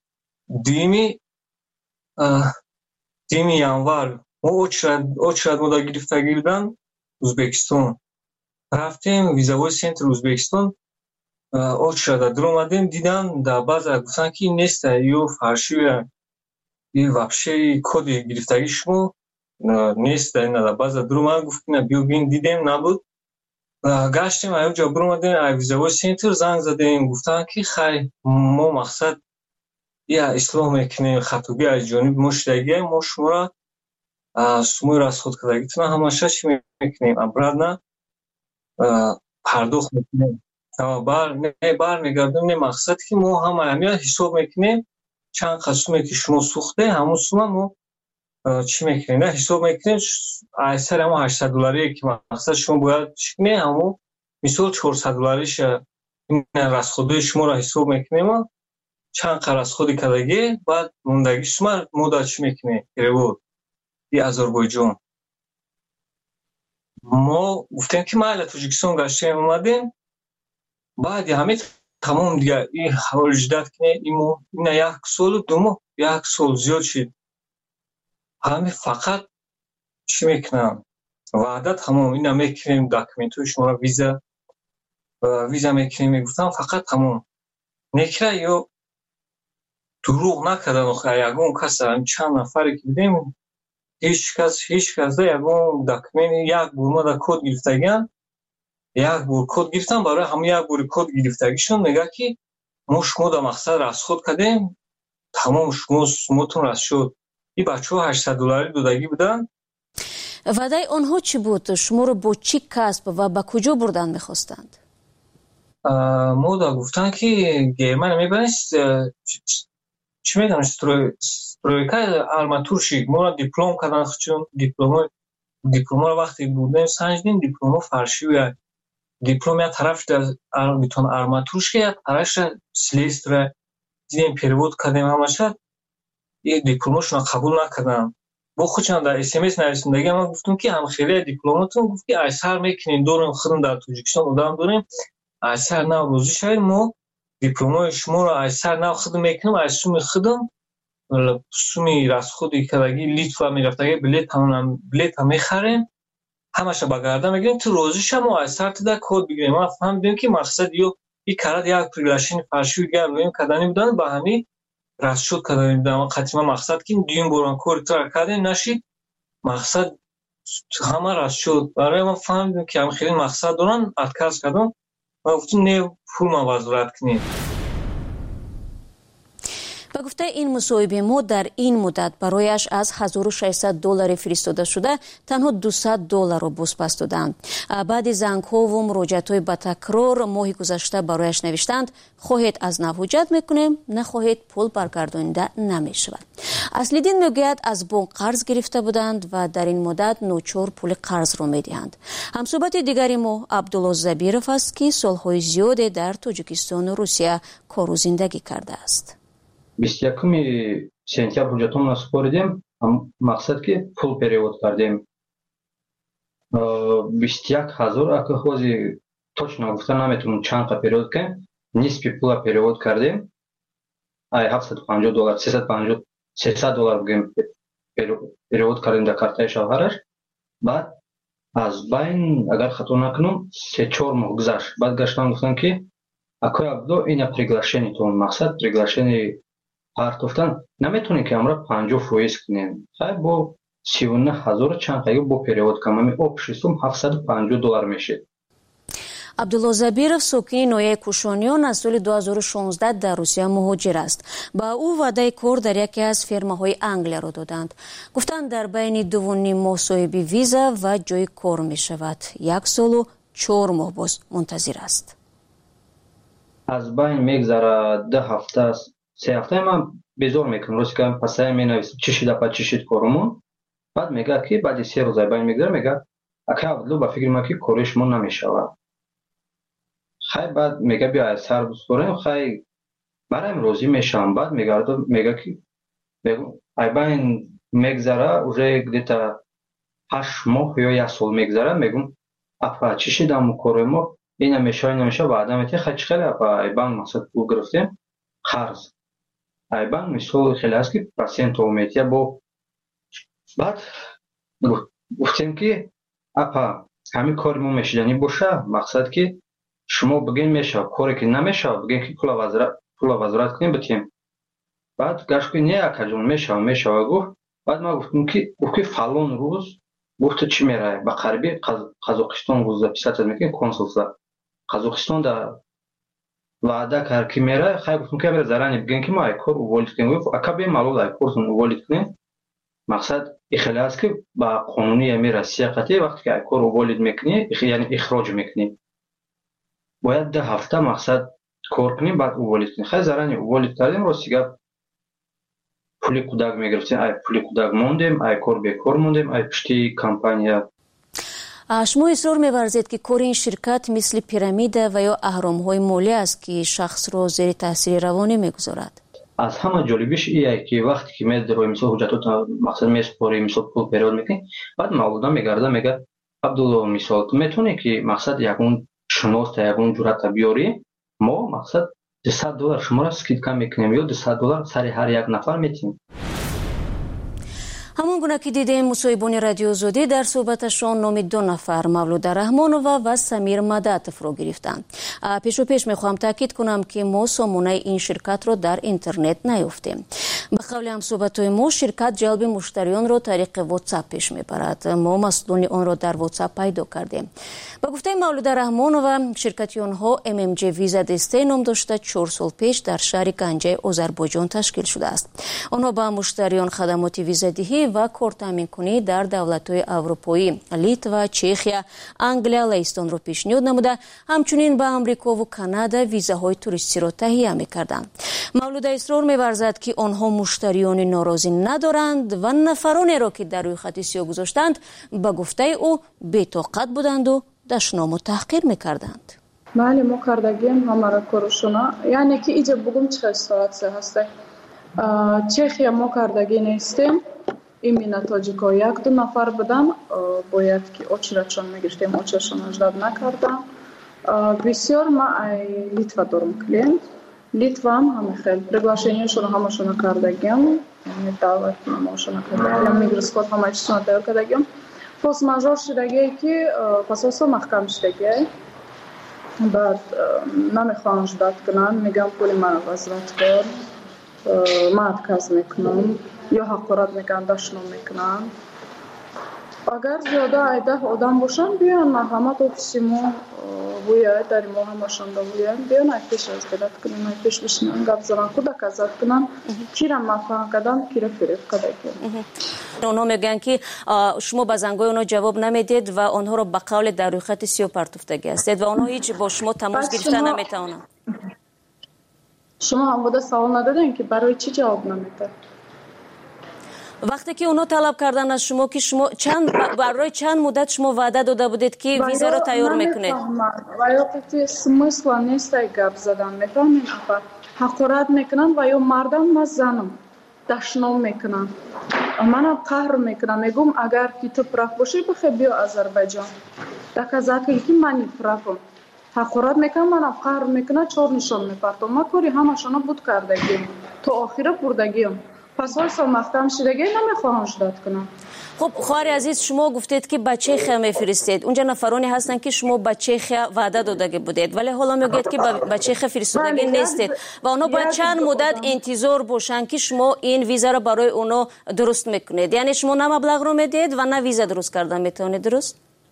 دیمی январ ما очередь ما دا گرفتگی بودن ازبکستان. رفتیم ویزاوی سنتر ازبکستان очередь در اومدیم دیدن در بعض گفتن که این نیست یا فرشی یا вообще کد گرفتگی شما نیست. در بعض در اومد گفت نه بیو بین دیدیم نبود. گشتیم ایو جا بر اومدیم ویزاوی سنتر زنگ زدیم گفتن که خیلی ما مقصد یا اسلام میکنیم خطوبی از جانب مشتگی ما شما را سموی را از خود کردگیتون همشه چی میکنیم ابراد نه پرداخت میکنیم بر میگردیم. نه مقصد که ما همه حساب میکنیم چند قسمه که شما سوخته همون سومه ما چی میکنیم نه حساب میکنیم ایسر همون $800 که مقصد شما باید چکنه همون مثال $400 این رسخوده شما را حساب میکنیم چند قرص خودی کردگی بعد موندگی شما مودا چی میکنه گرفت ای آذربایجان. ما گفتیم که ما تاجیکستان گشتیم اومدیم. بعد همه تمام دیگه این حوال جدت کنه این 1 سال و 2 ماه 1 سال زیاد شد. همه فقط چی میکنن وعده تمام اینا میکنیم داکومنت شما را ویزا میکنیم. میگفتم فقط تمام نکره یا دروغ نکردن. آخه یگون کس چند نفری که بودیم هیچ کس یگون داکومنت یک بور ما دا کد گرفتگیم یک بور کد گرفتم برای همه یک بور کد گرفتگیشون میگه که ما شما دا مقصد رس خود کردیم تمام شماتون رس شد. این بچه ها $800 دادگی بودن.
وعده آنها چی بود؟ شما رو با چی کسب و با کجا بردن میخواستند؟
ما دا گفتن که گرمن میبرنست چی میگن استرویکای آرماتور شید. ما را دیپلم کردن چون دیپلم را وقتی بودیم سنجیدیم دیپلم فرشی و دیپلم یک طرف در بیتون آرماتور شد یک طرف سلیست را دیدیم پیروود کردیم همه شد این دیپلمشون قبول نکردم. با خودشان در SMS نوشتندگی من گفتم که هم خیلی دیپلماتون گفت که اثر میکنیم دورم خودم در تاجیکستان بودم داریم اثر نه روزی شاید ما دیپلمای شما رو اثر نه خودم میکنم از سوم خودم سومی راست خودی کردگی لیتوا میرفتگی بلیت هم میخریم همش بگردم میگیم تو روزی شما اثر تدا کد بگیریم. ما فهمیدیم که مقصد یو این کارت یک پریلاشن فرشوی گرم کردنی بودن با همین راست شد کردنی بودن قطعا مقصد که دیون بران کور تو کردن نشید مقصد همه راست شد. برای ما فهمیدیم که هم خیلی مقصد دارن اتکاز کردم و گفتیم نه پول ما وزارت کنیم.
به گفته این مصاحبه ما در این مدت برایش از $1600 فرستاده شده تنها $200 را بازپس دادند. بعد زنگ‌ها و مراجعت‌های با تکرار ماه گذشته برایش نوشتند خواهید از نو حجت میکنیم نخواهید پول برگردانیده نمیشود. اصلیدین میگوید از بانک قرض گرفته بودند و در این مدت نوچور پول قرض را میدهند. همصحبت دیگری ما عبدالله زبیرов است که سالهای زیادی در تاجیکستان و روسیه کار و زندگی کرده است.
21 сентябр ҳуҷатомро супоридем. Мақсад ки пул перевод кардем 21000 акаҳози точно гуфта наметавонам чанд қа перевод кардем. нисфи пула перевод кардем. ай $750 $300 бигем перевод кардем дар картаи шавҳараш. баъд аз байн агар хато накунам 3-4 моҳ гузашт. баъд гаштан гуфтам ки акои абдулло ина приглашениятон мақсад приглашени партофтан наметонем ки амра 50% кунем. хай бо 39000 чанд қайгу бо перевод камами общий сум $750 мешед.
عبدالله زبیرов ساکن ناحیه کوشانیان از سال 2016 در روسیه مهاجر است. با او وعده کار در یکی از فرماهای انگلیا را دادند. گفتند در بین 2.5 ماه صاحب ویزا و جای کار می شود. 1 سال و 4 ماه باز منتظر است.
از بین میگذره 10 هفته است. 3 هفته من بیزار میکنم روز که پسای می نویسم چی شد کارمون. بعد میگه که بعد 3 روز بین میگذره میگه اکا عبدالله با فکر ما که کارش من نمیشود. خیلی بعد میگه بیا از سر بسپریم خیلی برایم روزی میشم. بعد میگه که ای بین میگذره اوزه گدیتا 8 ماه یا 1 سال میگذره میگم اپا چی شدم کار ما این نمیشه بعد میگه خیلی اپا ای بین مقصد پول گرفتیم قرض ای بین مثال خیلی هست که پرسنت اومیتیه با بعد گفتیم که اپا همین کار ما میشدنی باشه مقصد که شما بگین میشه کاری که نمیشه بگین که پول وزارت کنیم بتیم. بعد گشت که نه اکا جون میشه گفت. بعد ما گفتم که فلان روز گفت چی میره با قربی قزاقستان روز پیسات میکنیم کنسولسا قزاقستان در وعده کرد که میره خیلی گفتم که میره زرانی بگین که ما ای کار اوالید کنیم گفت اکا بیم مالو ای کارتون اوالید کنیم. مقصد اخیلی است که با قانونی میره سیاقتی وقتی که ای کار اوالید میکنی یعنی اخراج میکنی باید 10 هفته مقصد کار کنیم بعد اوالید کنیم. خیلی زرانی اوالید کردیم روسیگه پولی کودک میگرفتیم ای پولی کودک موندیم ای کار بیکار موندیم ای پشتی کمپانیا.
شما اصرار می‌ورزید که کار این شرکت مثل پیرامید و یا اهرام‌های مالی است که شخص را زیر تاثیر روانی میگذارد.
از همه جالبیش اینه که وقتی که می‌درویم مثلا حجتات مقصد میسپاریم مثلا پول پیرود میکنیم بعد مولودا میگرده میگه عبدالله مثال تو میتونی که مقصد یکون شناخت یکون جرأت بیاری ما مقصد $200 شما را اسکیدکا میکنیم یا $200 سر هر یک نفر میتیم.
همون گونه که دیدیم مصاحبان رادیو آزادی در صحبتشان نام 2 نفر مولود رحمانوف و سمیر مداتف را گرفتند. پیش میخوام تاکید کنم که ما سامانه این شرکت را در اینترنت نیافتیم. به قول هم صحبت‌های ما شرکت جلب مشتریان را طریق واتساپ پیش میبرد. ما مسئولان آن را در واتساپ پیدا کردیم. با گفته مولود رحمانوف شرکت آنها MMG ویزا دسته نام داشته 4 سال پیش در شهر گنجه آذربایجان تشکیل شده است. آنها با مشتریان خدمات ویزا دهی و کار تامین کنی در دولت‌های اروپایی لیتوا، چخیا، انگلیا، لهستان را پیشنهاد نموده همچنین به آمریکا و کانادا ویزاهای توریستی را تهیه می‌کردند. مولود اصرار می‌ورزد که آنها مشتریان ناراضی ندارند و نفرانی را که در روی خط سیاه گذاشتند به گفته او بی‌طاقت بودند و دشنام و تحقیر می‌کردند.
بله ما کردگیم همه را کارشونا یعنی که اینجا بگم چه ساعت هسته چخیا ما کردگی نیستیم. ایمینا تاجیکا یک دو نفر بودن، باید که اوچ را چون میگشتیم اوچشون اجداد نکردم. بسیار ما لیتوا دارم کلینت. لیتوا هم خیلی приглашенияшон ҳамашона кардагиам, яъне даъватномаашона кардагиам, мигросход ҳамаишона тайёр кардагиам. форс мажор шудагие ки пасоса маҳкам шудагие, баъд намехоҳам ждат кунам, мегам пули мана возврат кор, ман отказ мекунам ё ҳақорат мекунам, дашном мекунам. агар зиёда ай 10 одам бошанд биён марҳамат офиси мо буяд, дари мо ҳамашон давояд, биён ай пеш раздилат кунем, ай пеш бишинам, гап занам, худак азад кунам, кира мафаҳм кадам, кира фиреб кадагиям.
онҳо мегӯянд ки шумо ба зангҳои онҳо ҷавоб намедед ва онҳоро ба қавле дар рӯйхати сиёҳ партофтагӣ ҳастед ва онҳо ҳеҷ бо шумо тамос гирифта наметавонанд.
шумо ҳамвода савол надодем ки барои чӣ ҷавоб намедад?
вақте ки онҳо талаб карданд аз шумо ки шумо барои чанд муддат шумо ваъда дода будед ки визаро тайёр мекунед?
ва ё қати смысла нест ай гап задан, мефаҳмед? апа ҳақорат мекунанд ва ё мардам ма занам дашном мекунанд, манам қаҳр мекунам, мегӯм агар ки ту прав бошӣ бихе биё Азарбайҷон, доказат кунӣ ки мани правам. ҳақорат мекунам, манам қаҳр мекунам, чор нишон мепартом. ма кори ҳамашона буд кардагиам, то охира бурдагиам. пас ҳойса маҳкам шудагӣ намехоҳам ждат кунам.
хуб хоҳари азиз, шумо гуфтед ки ба Чехия мефиристед. унҷа нафароне ҳастанд ки шумо ба Чехия ваъда додагӣ будед, вале ҳоло мегӯед ки ба Чехия фиристодагӣ нестед ва онҳо бояд чанд муддат интизор бошанд ки шумо ин визаро барои онҳо дуруст мекунед. яъне шумо на маблағро медиҳед ва на виза дуруст кардан метавонед, дуруст?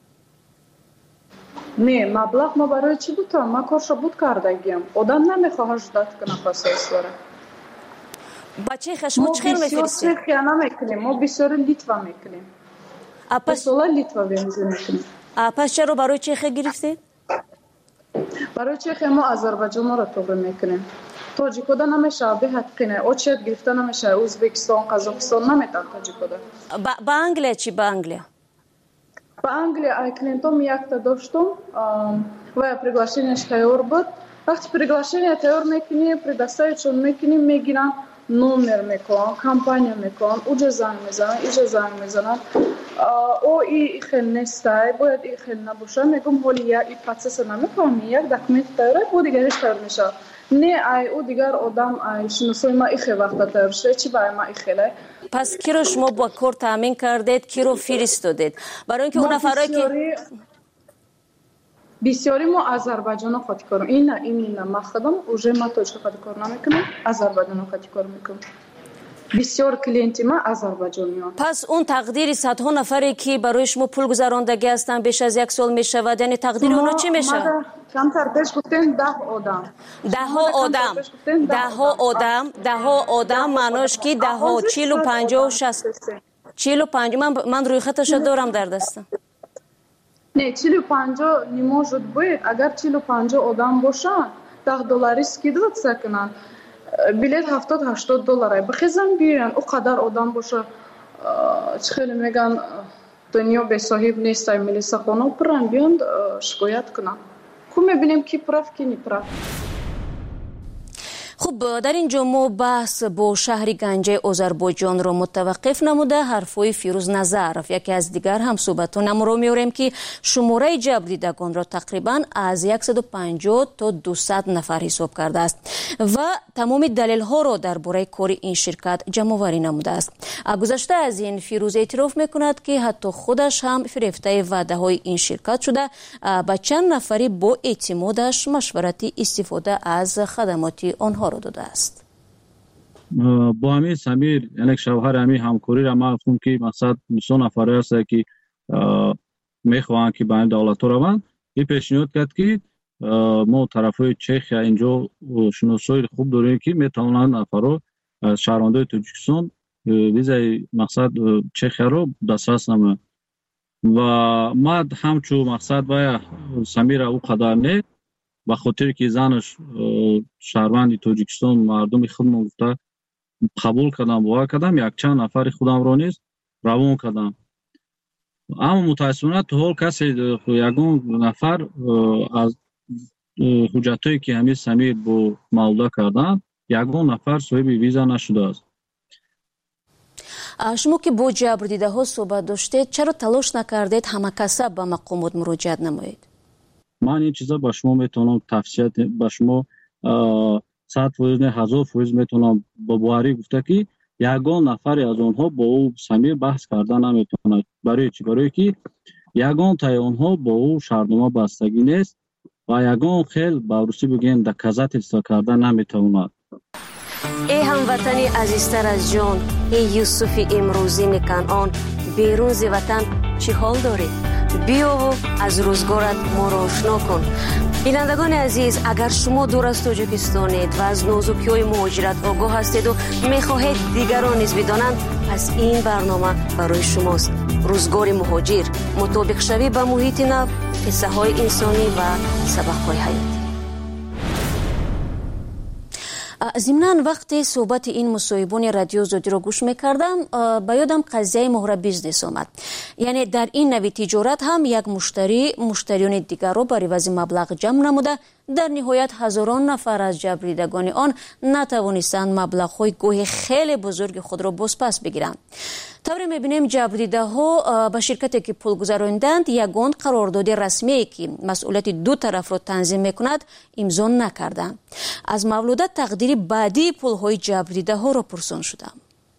не, маблағ мо барои чӣ бутам? ма коршо буд кардагиам. одам намехоҳад ждат кунам пасоисвара.
ба Чехия шумо чӣ хел мефиристед?
мо бисёр Чехия намекунем, мо бисёри Литва мекунем. Сола Литва венза мекунем.
пас чаро барои Чехия гирифтед?
барои Чехия мо Азарбайҷонро тоғри мекунем. тоҷикода намешавад биҳаққине, очият гирифта намешавад, Ӯзбекистон, Қазоқистон наметавад тоҷикода.
ба Англия чӣ? ба Англия?
ба Англия ай клиентом якта доштум ва приглашенияш тайёр буд. вақти приглашения тайёр мекунӣ, предоставичон мекунӣ, мегирам номер мекунам, компания мекунам, уҷа занг мезанам, иҷа занг мезанам. о и хел нестай, бояд и хел набоша, мегӯм ҳоли и процесса намефаҳмӣ, як документи тайёр, бо дигариш тайёр мешавад. не ай ӯ дигар одам ай шиносои ма ихе вақта тайёр шуда, чӣ барои ма ихелай?
пас киро шумо ба кор таъмин кардед, киро фиристодед? барои ин ки он нафарое ки
бисёри мо Азарбайҷоно хоти корам. ина мақсадам уже ма тоҷика хоти кор намекунам, Азарбайҷоно хоти кор мекунам. бисёр клиенти ма азарбайҷониён.
пас он тақдири садҳо нафаре ки барои шумо пул гузарондагӣ ҳастанд беш аз 1 сол мешавад, яъне тақдири онҳо чӣ мешавад?
камтар пеш гуфтем 10 одам. Даҳо одам маънош ки даҳо 40 50 60
ман рӯйхаташа дорам дар дастам.
не 40-50 не может быть. агар 40-50 одам бошанд, $10 скидываться кунанд, билет $70-80 бихезан биёянд. ӯ қадар одам боша, чӣ хеле меган дунё бесоҳиб нест, ай милисахона пурранд, биёнд шикоят кунанд. ку мебинем ки прав, ки неправ.
хуб, дар ин ҷо мо баҳс бо шаҳри ганҷаи Озарбойҷонро мутаваққиф намуда ҳарфҳои Фирӯз Назаров, яке аз дигар ҳамсӯҳбатонамро меорем ки шумораи ҷабрдидагонро тақрибан аз 150 то 200 нафар ҳисоб кардааст ва тамоми далелҳоро дар бораи кори ин ширкат ҷамъоварӣ намудааст. гузашта аз ин Фирӯз эътироф мекунад ки ҳатто худаш ҳам фирефтаи ваъдаҳои ин ширкат шуда ба чанд нафари бо эътимодаш машварати истифода аз хадамоти онҳо додааст.
با همین سمیر یعنی شوهر همین همکاری را ما گفتم که مقصد میسون نفره است که میخوان که با این دولت روند این پیشنهاد کرد که ما طرفای چخیا اینجا شناسایی خوب داریم که میتونن نفرا از شهروندان تاجیکستان ویزای مقصد چخیا رو دسترس نمایند و ما همچون مقصد و سمیر او قدر نه به خاطر که زنش شهروند تاجیکستان مردم خودم گفته قبول کردم باور کردم یک چند نفر خودم را نیز روان کردم. اما متاسفانه تو حال کسی یگان نفر از حجتایی که همین سمیر با مولده کردن ягон нафар соҳиби виза нашудааст.
шумо ки бо ҷабрдидаҳо суҳбат доштед, чаро талош накардед ҳамакасаб ба мақомот муроҷиат намоед?
ман ин чиза ба шумо метавонам тавсия ба шумо 100% не 1000% метавонам ба боварӣ гуфта ки ягон нафаре аз онҳо бо ӯ самир баҳс карда наметавонад. барои чӣ? барое ки ягон таи онҳо бо ӯ шартнома бастагӣ нест ва ягон хел ба русӣ бигӯем доказательство карда наметавонад.
эй ҳамватани азизтар аз ҷон, эй Юсуфи имрӯзини Канъон, берун зи ватан чӣ ҳол доред? биёву аз рӯзгорат моро ошно кун. бинандагони азиз, агар шумо дур аз Тоҷикистонед ва аз нозукиҳои муҳоҷират огоҳ ҳастеду мехоҳед дигарон низ бидонанд, пас ин барнома барои шумост. рӯзгори муҳоҷир, мутобиқшавӣ ба муҳити нав, қиссаҳои инсонӣ ва сабақҳои ҳаётӣ. зимнан вақте суҳбати ин мусоҳибони радио Озодиро гӯш мекардам, ба ёдам қазияи моҳра бизнес омад. яъне дар ин нави тиҷорат ҳам як муштариёни дигарро бар ивази маблағ ҷамъ намуда, дар ниҳоят ҳазорон нафар аз ҷабрдидагони он натавонистанд маблағҳои гоҳи хеле бузурги худро бозпас бигиранд. тавре мебинем ҷабрдидаҳо ба ширкате ки пул гузаронданд ягон қарордоди расмие ки масъулияти ду тарафро танзим мекунад имзо накарданд. аз Мавлуда тақдири баъдии пулҳои ҷабрдидаҳоро пурсон шудам.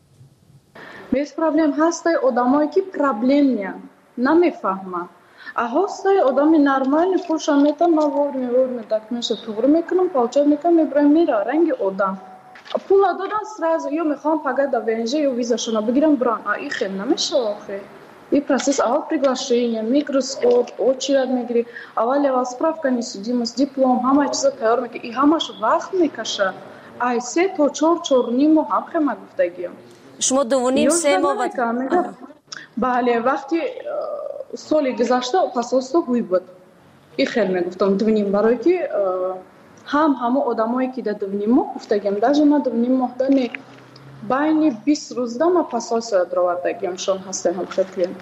без проблем ҳастай одамое ки проблемия намефаҳманд. ҳостай одами нормали пулша метам ма вурми документша туғри мекунам, палча мекунам, мебраем мира ранги одам. пула додан сразу ё мехоҳам пагад да ВНЖ ё визашона бигирам бран. ин хел намешава охе. ин процесс аввал приглашение, микроскоп, очередь мегирӣ, аввал аввал справка несудимост, диплом, ҳамаи чиза тайёр мекунӣ. ин ҳамаш вақт мекаша. ай 3 то 4 моҳ ҳам хема гуфтагиам.
шумо 2.5-3 моҳ
бале, вақти соли гузашта посольство ҳуй буд. ин хел мегуфтам 2.5 барое ки ҳамо одамое ки да 2.5 моҳ гуфтагиам, даже на 2.5 моҳ да не байни 20 рӯзда ма посольство дровардагиам шон ҳастем ҳамхел клиентов.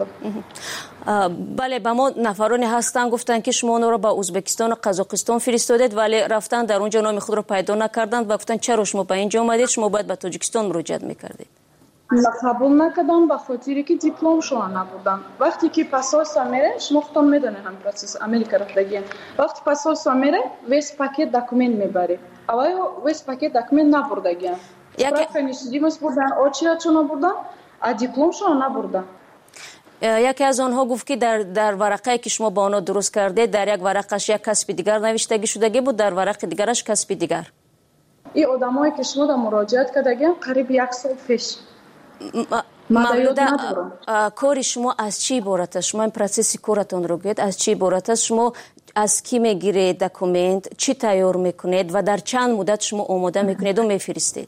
бале, ба мо нафароне ҳастанд гуфтанд ки шумо онро ба Узбекистону Қазоқистон фиристодед, вале рафтанд дар онҷо номи худро пайдо накарданд ва гуфтанд чаро шумо ба инҷо омадед, шумо бояд ба Тоҷикистон муроҷиат мекардед.
қабул накардам ба хотире ки дипломшона набудам. вақте ки посольство мере, шумо худтон медонед ҳам процесс Америка рафтагием. вақте посольство мере, вес пакет документ мебарӣ. аввал вес пакет документ набурдагиам. справка несудимост бурдан, очередшона бурдан, а дипломшона набурдан.
яке аз онҳо гуфт ки дар варақае ки шумо ба онҳо дуруст кардед, дар як варақаш як касби дигар навиштагӣ шудагӣ буд, дар варақи дигараш касби дигар. ин одамое ки шумо да муроҷиат кардагиам қариб 1 сол пеш. Мавлуда, кори шумо аз чӣ иборат аст? шумо ин процесси коратонро гӯед, аз чӣ иборат аст? шумо аз кӣ мегиред документ, чӣ тайёр мекунед ва дар чанд муддат шумо омода мекунеду мефиристед?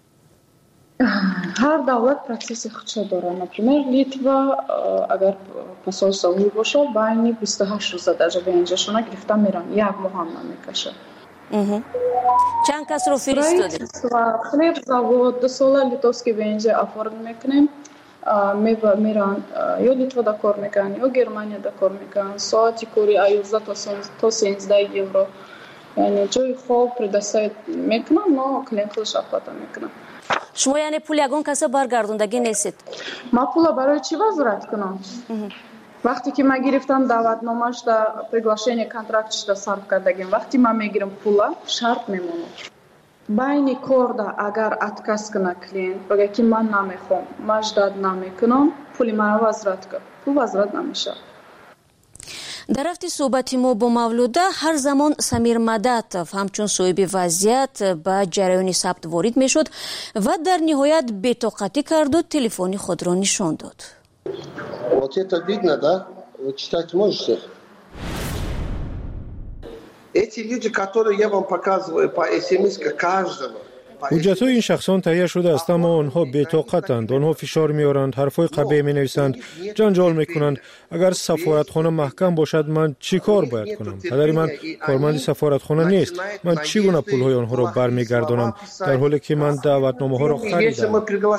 ҳар давлат процесси худша дорад. например Литва агар посольство ҳуй бошад, байни 28 рӯза даже венҷашона гирифта меран, як моҳ ҳам намекашад.
чанд касро фиристодед?
хлеб завод 2 сола литовский ВНЖ оформ мекунем, меран ё Литвада кор мекунанд, ё Германияда кор мекунанд. соати кори 11 то 17 евро. яъне ҷои хоб предоставит мекунанд, но клиент худаш оплата мекунад.
шумо яъне пул ягон каса баргардондагӣ нестед?
ма пула барои чӣ возврат кунам? вақте ки ман гирифтам даъватномашда приглашение контрактшда сарф кардагим, вақте ман мегирам пула шарт мемонад. байни корда агар отказ кунад клиент, бага ки ман намехоҳам, ман ждат намекунам, пули мана возврат кун, пул возврат намешавад.
дар рафти суҳбати мо бо Мавлуда ҳар замон Самир Мадатов ҳамчун соҳиби вазъият ба ҷараёни сабт ворид мешуд ва дар ниҳоят бетоқатӣ карду телефони худро нишон дод.
Вот это видно, да? Вы читать можете? Эти люди, которые я вам показываю по СМС каждого,
ҳуҷҷатҳои ин шахсон таҳия шудааст, аммо онҳо бетоқатанд. онҳо фишор меоранд, ҳарфҳои қабеҳ менависанд, ҷанҷол мекунанд. агар сафоратхона маҳкам бошад, ман чӣ кор бояд кунам? падари ман корманди сафоратхона нест. ман чӣ гуна пулҳои онҳоро бармегардонам, дар ҳоле ки ман даъватномаҳоро харидам?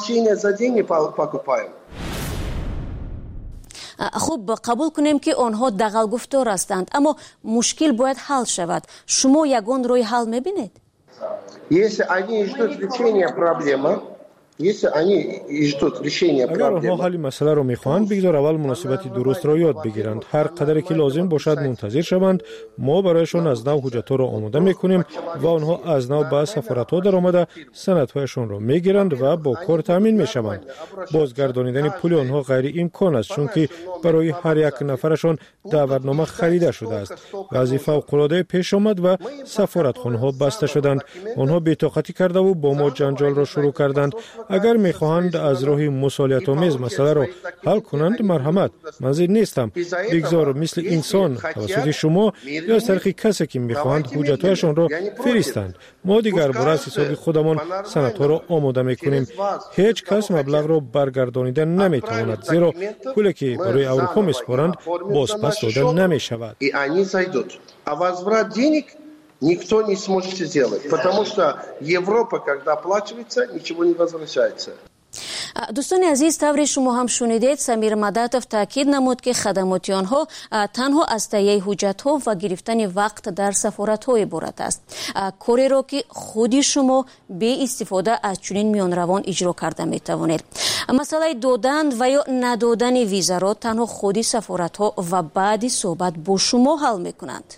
хуб, қабул кунем ки онҳо дағалгуфтор ҳастанд, аммо мушкил бояд ҳал шавад. шумо ягон роҳи ҳал мебинед?
Если они ждут решения проблемы, если они ждут решения
اگر آنها
проблемы,
حل مسئله را می‌خواهند بگذار اول مناسبت درست را یاد بگیرند. هر قدری که لازم باشد منتظر شوند. ما برایشان از نو حجت‌ها را آماده می‌کنیم و آنها از نو به سفارت‌ها در آمده سندهایشان را می‌گیرند و با کار تامین می‌شوند. بازگردانیدن پول آنها غیر امکان است چون که برای هر یک نفرشان دعوتنامه خریده شده است. وضعیت فوق‌العاده پیش آمد و سفارتخانه‌ها بسته شدند. آنها بی‌طاقتی کرده و با ما جنجال را شروع کردند. اگر می‌خواهند از راه مصالحت‌آمیز مسئله را حل کنند مرحمت، من ضد نیستم. بگذار مثل انسان توسط شما یا از طریق کسی که می‌خواهند حجت‌هایشان را فرستند. ما دیگر برای حساب خودمان سندها را آماده می‌کنیم. هیچ کس مبلغ را برگردانیده نمی‌تواند زیرا پولی که برای اروپا می‌سپارند بازپس داده نمی‌شود.
и они зайдут. А возврат денег никто не сможет сделать, потому что Европа, когда оплачивается, ничего не возвращается.
دوستان عزیز، طوری شما هم شنیدید سمیر مداتов تاکید نمود که خدمات آنها تنها از تهیه حجت‌ها و گرفتن وقت در سفارت‌ها عبارت است. کاری را که خودی شما به استفاده از چنین میانروان اجرا کرده می‌توانید. مسئله دادن و یا ندادن ویزا را تنها خودی سفارت‌ها و بعد صحبت با شما حل می‌کنند.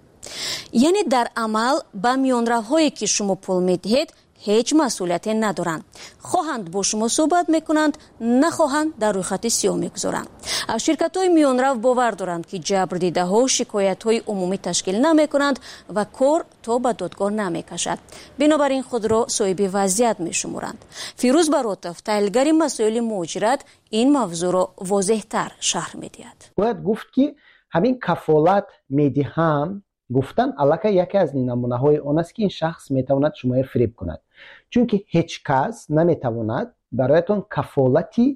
یعنی در عمل با میانروهایی که شما پول می‌دهید هیچ مسئولیتی ندارند. خواهند با شما صحبت میکنند، نخواهند در روی خط سیاه میگذارند. شرکت‌های میانرو باور دارند که جبردیده‌ها شکایت‌های عمومی تشکیل نمیکنند و کار تا به دادگاه نمیکشد. بنابراین خود را صاحب وضعیت میشمرند. فیروز براتف، تحلیلگر مسائل مهاجرت، این موضوع را واضح‌تر شرح میدهد.
باید گفت که همین کفالت میدهم گفتن علاقه یکی از نمونه های آن است که این شخص میتواند شما فریب کند، چون که هیچ کس نمیتواند برایتان کفالتی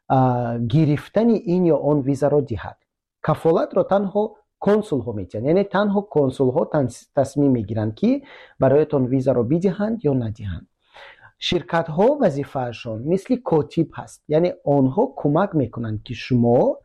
گرفتن این یا آن ویزا را دهد. کفالت را تنها کنسول ها میتونند، یعنی تنها کنسول ها تصمیم میگیرند که برایتان ویزا را بدهند یا ندهند. شرکت ها وظیفه‌شان مثل کاتب هست، یعنی آنها کمک میکنند که شما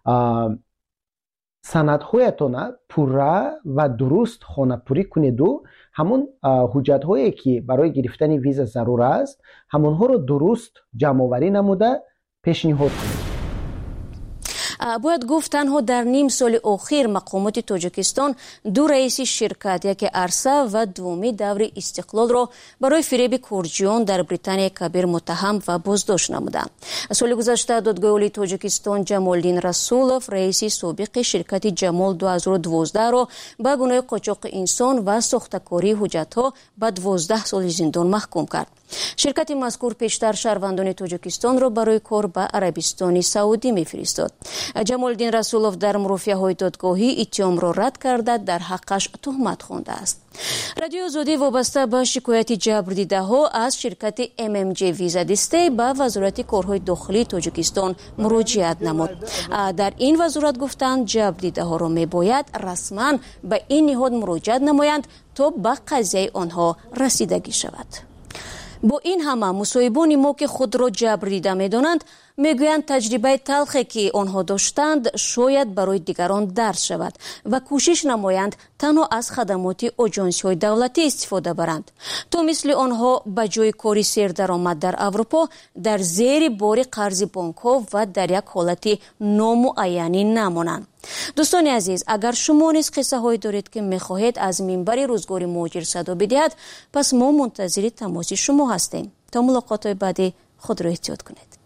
سندهایتان پوره و درست خانه‌پوری کنید و همون حجت‌هایی که برای گرفتن ویزا ضرور است همونها رو درست جمع‌آوری نموده پیشنهاد کنید.
باید گفت تنها در نیم سال اخیر مقامات تاجیکستان دو رئیس شرکت، یک عرصه و دومی دور استقلال را برای فریب کرجیان در بریتانیا کبیر متهم و بازداشت نمودند. سال گذشته دادگاه عالی تاجیکستان جمالدین رسولوف رئیس سابق شرکت جمال 2012 را به گناه قاچاق انسان و ساختکاری حجت‌ها به 12 سال زندان محکوم کرد. شرکت مذکور پیشتر شهروندان تاجیکستان را برای کار به عربستان سعودی می‌فرستاد. جمالدین رسولوف در مرافعه‌های دادگاهی اتهام را رد کرده در حقش تهمت خوانده است. رادیو آزادی وابسته به شکایت جبردیده‌ها از شرکت MMJ ویزا دسته به وزارت کارهای داخلی تاجیکستان مراجعت نمود. در این وزارت گفتند جبردیده‌ها را می‌باید رسما به این نهاد مراجعت نمایند تا به قضیه آنها رسیدگی شود. با این همه مصاحبان ما که خود را جبریده می‌دانند میگویند تجربه تلخی که آنها داشتند شاید برای دیگران درس شود و کوشش نمایند تنها از خدمات آژانس‌های دولتی استفاده برند تا مثل آنها به جای کاری سردرآمد در اروپا در زیر بار قرض بانک‌ها و در یک حالت نامعینی نمانند. دوستان عزیز، اگر شما نیز قصه هایی دارید که میخواهید از منبر روزگار مهاجر صدا بدهید، پس ما منتظر تماس شما هستیم. تا ملاقات بعدی خود را احتیاط کنید.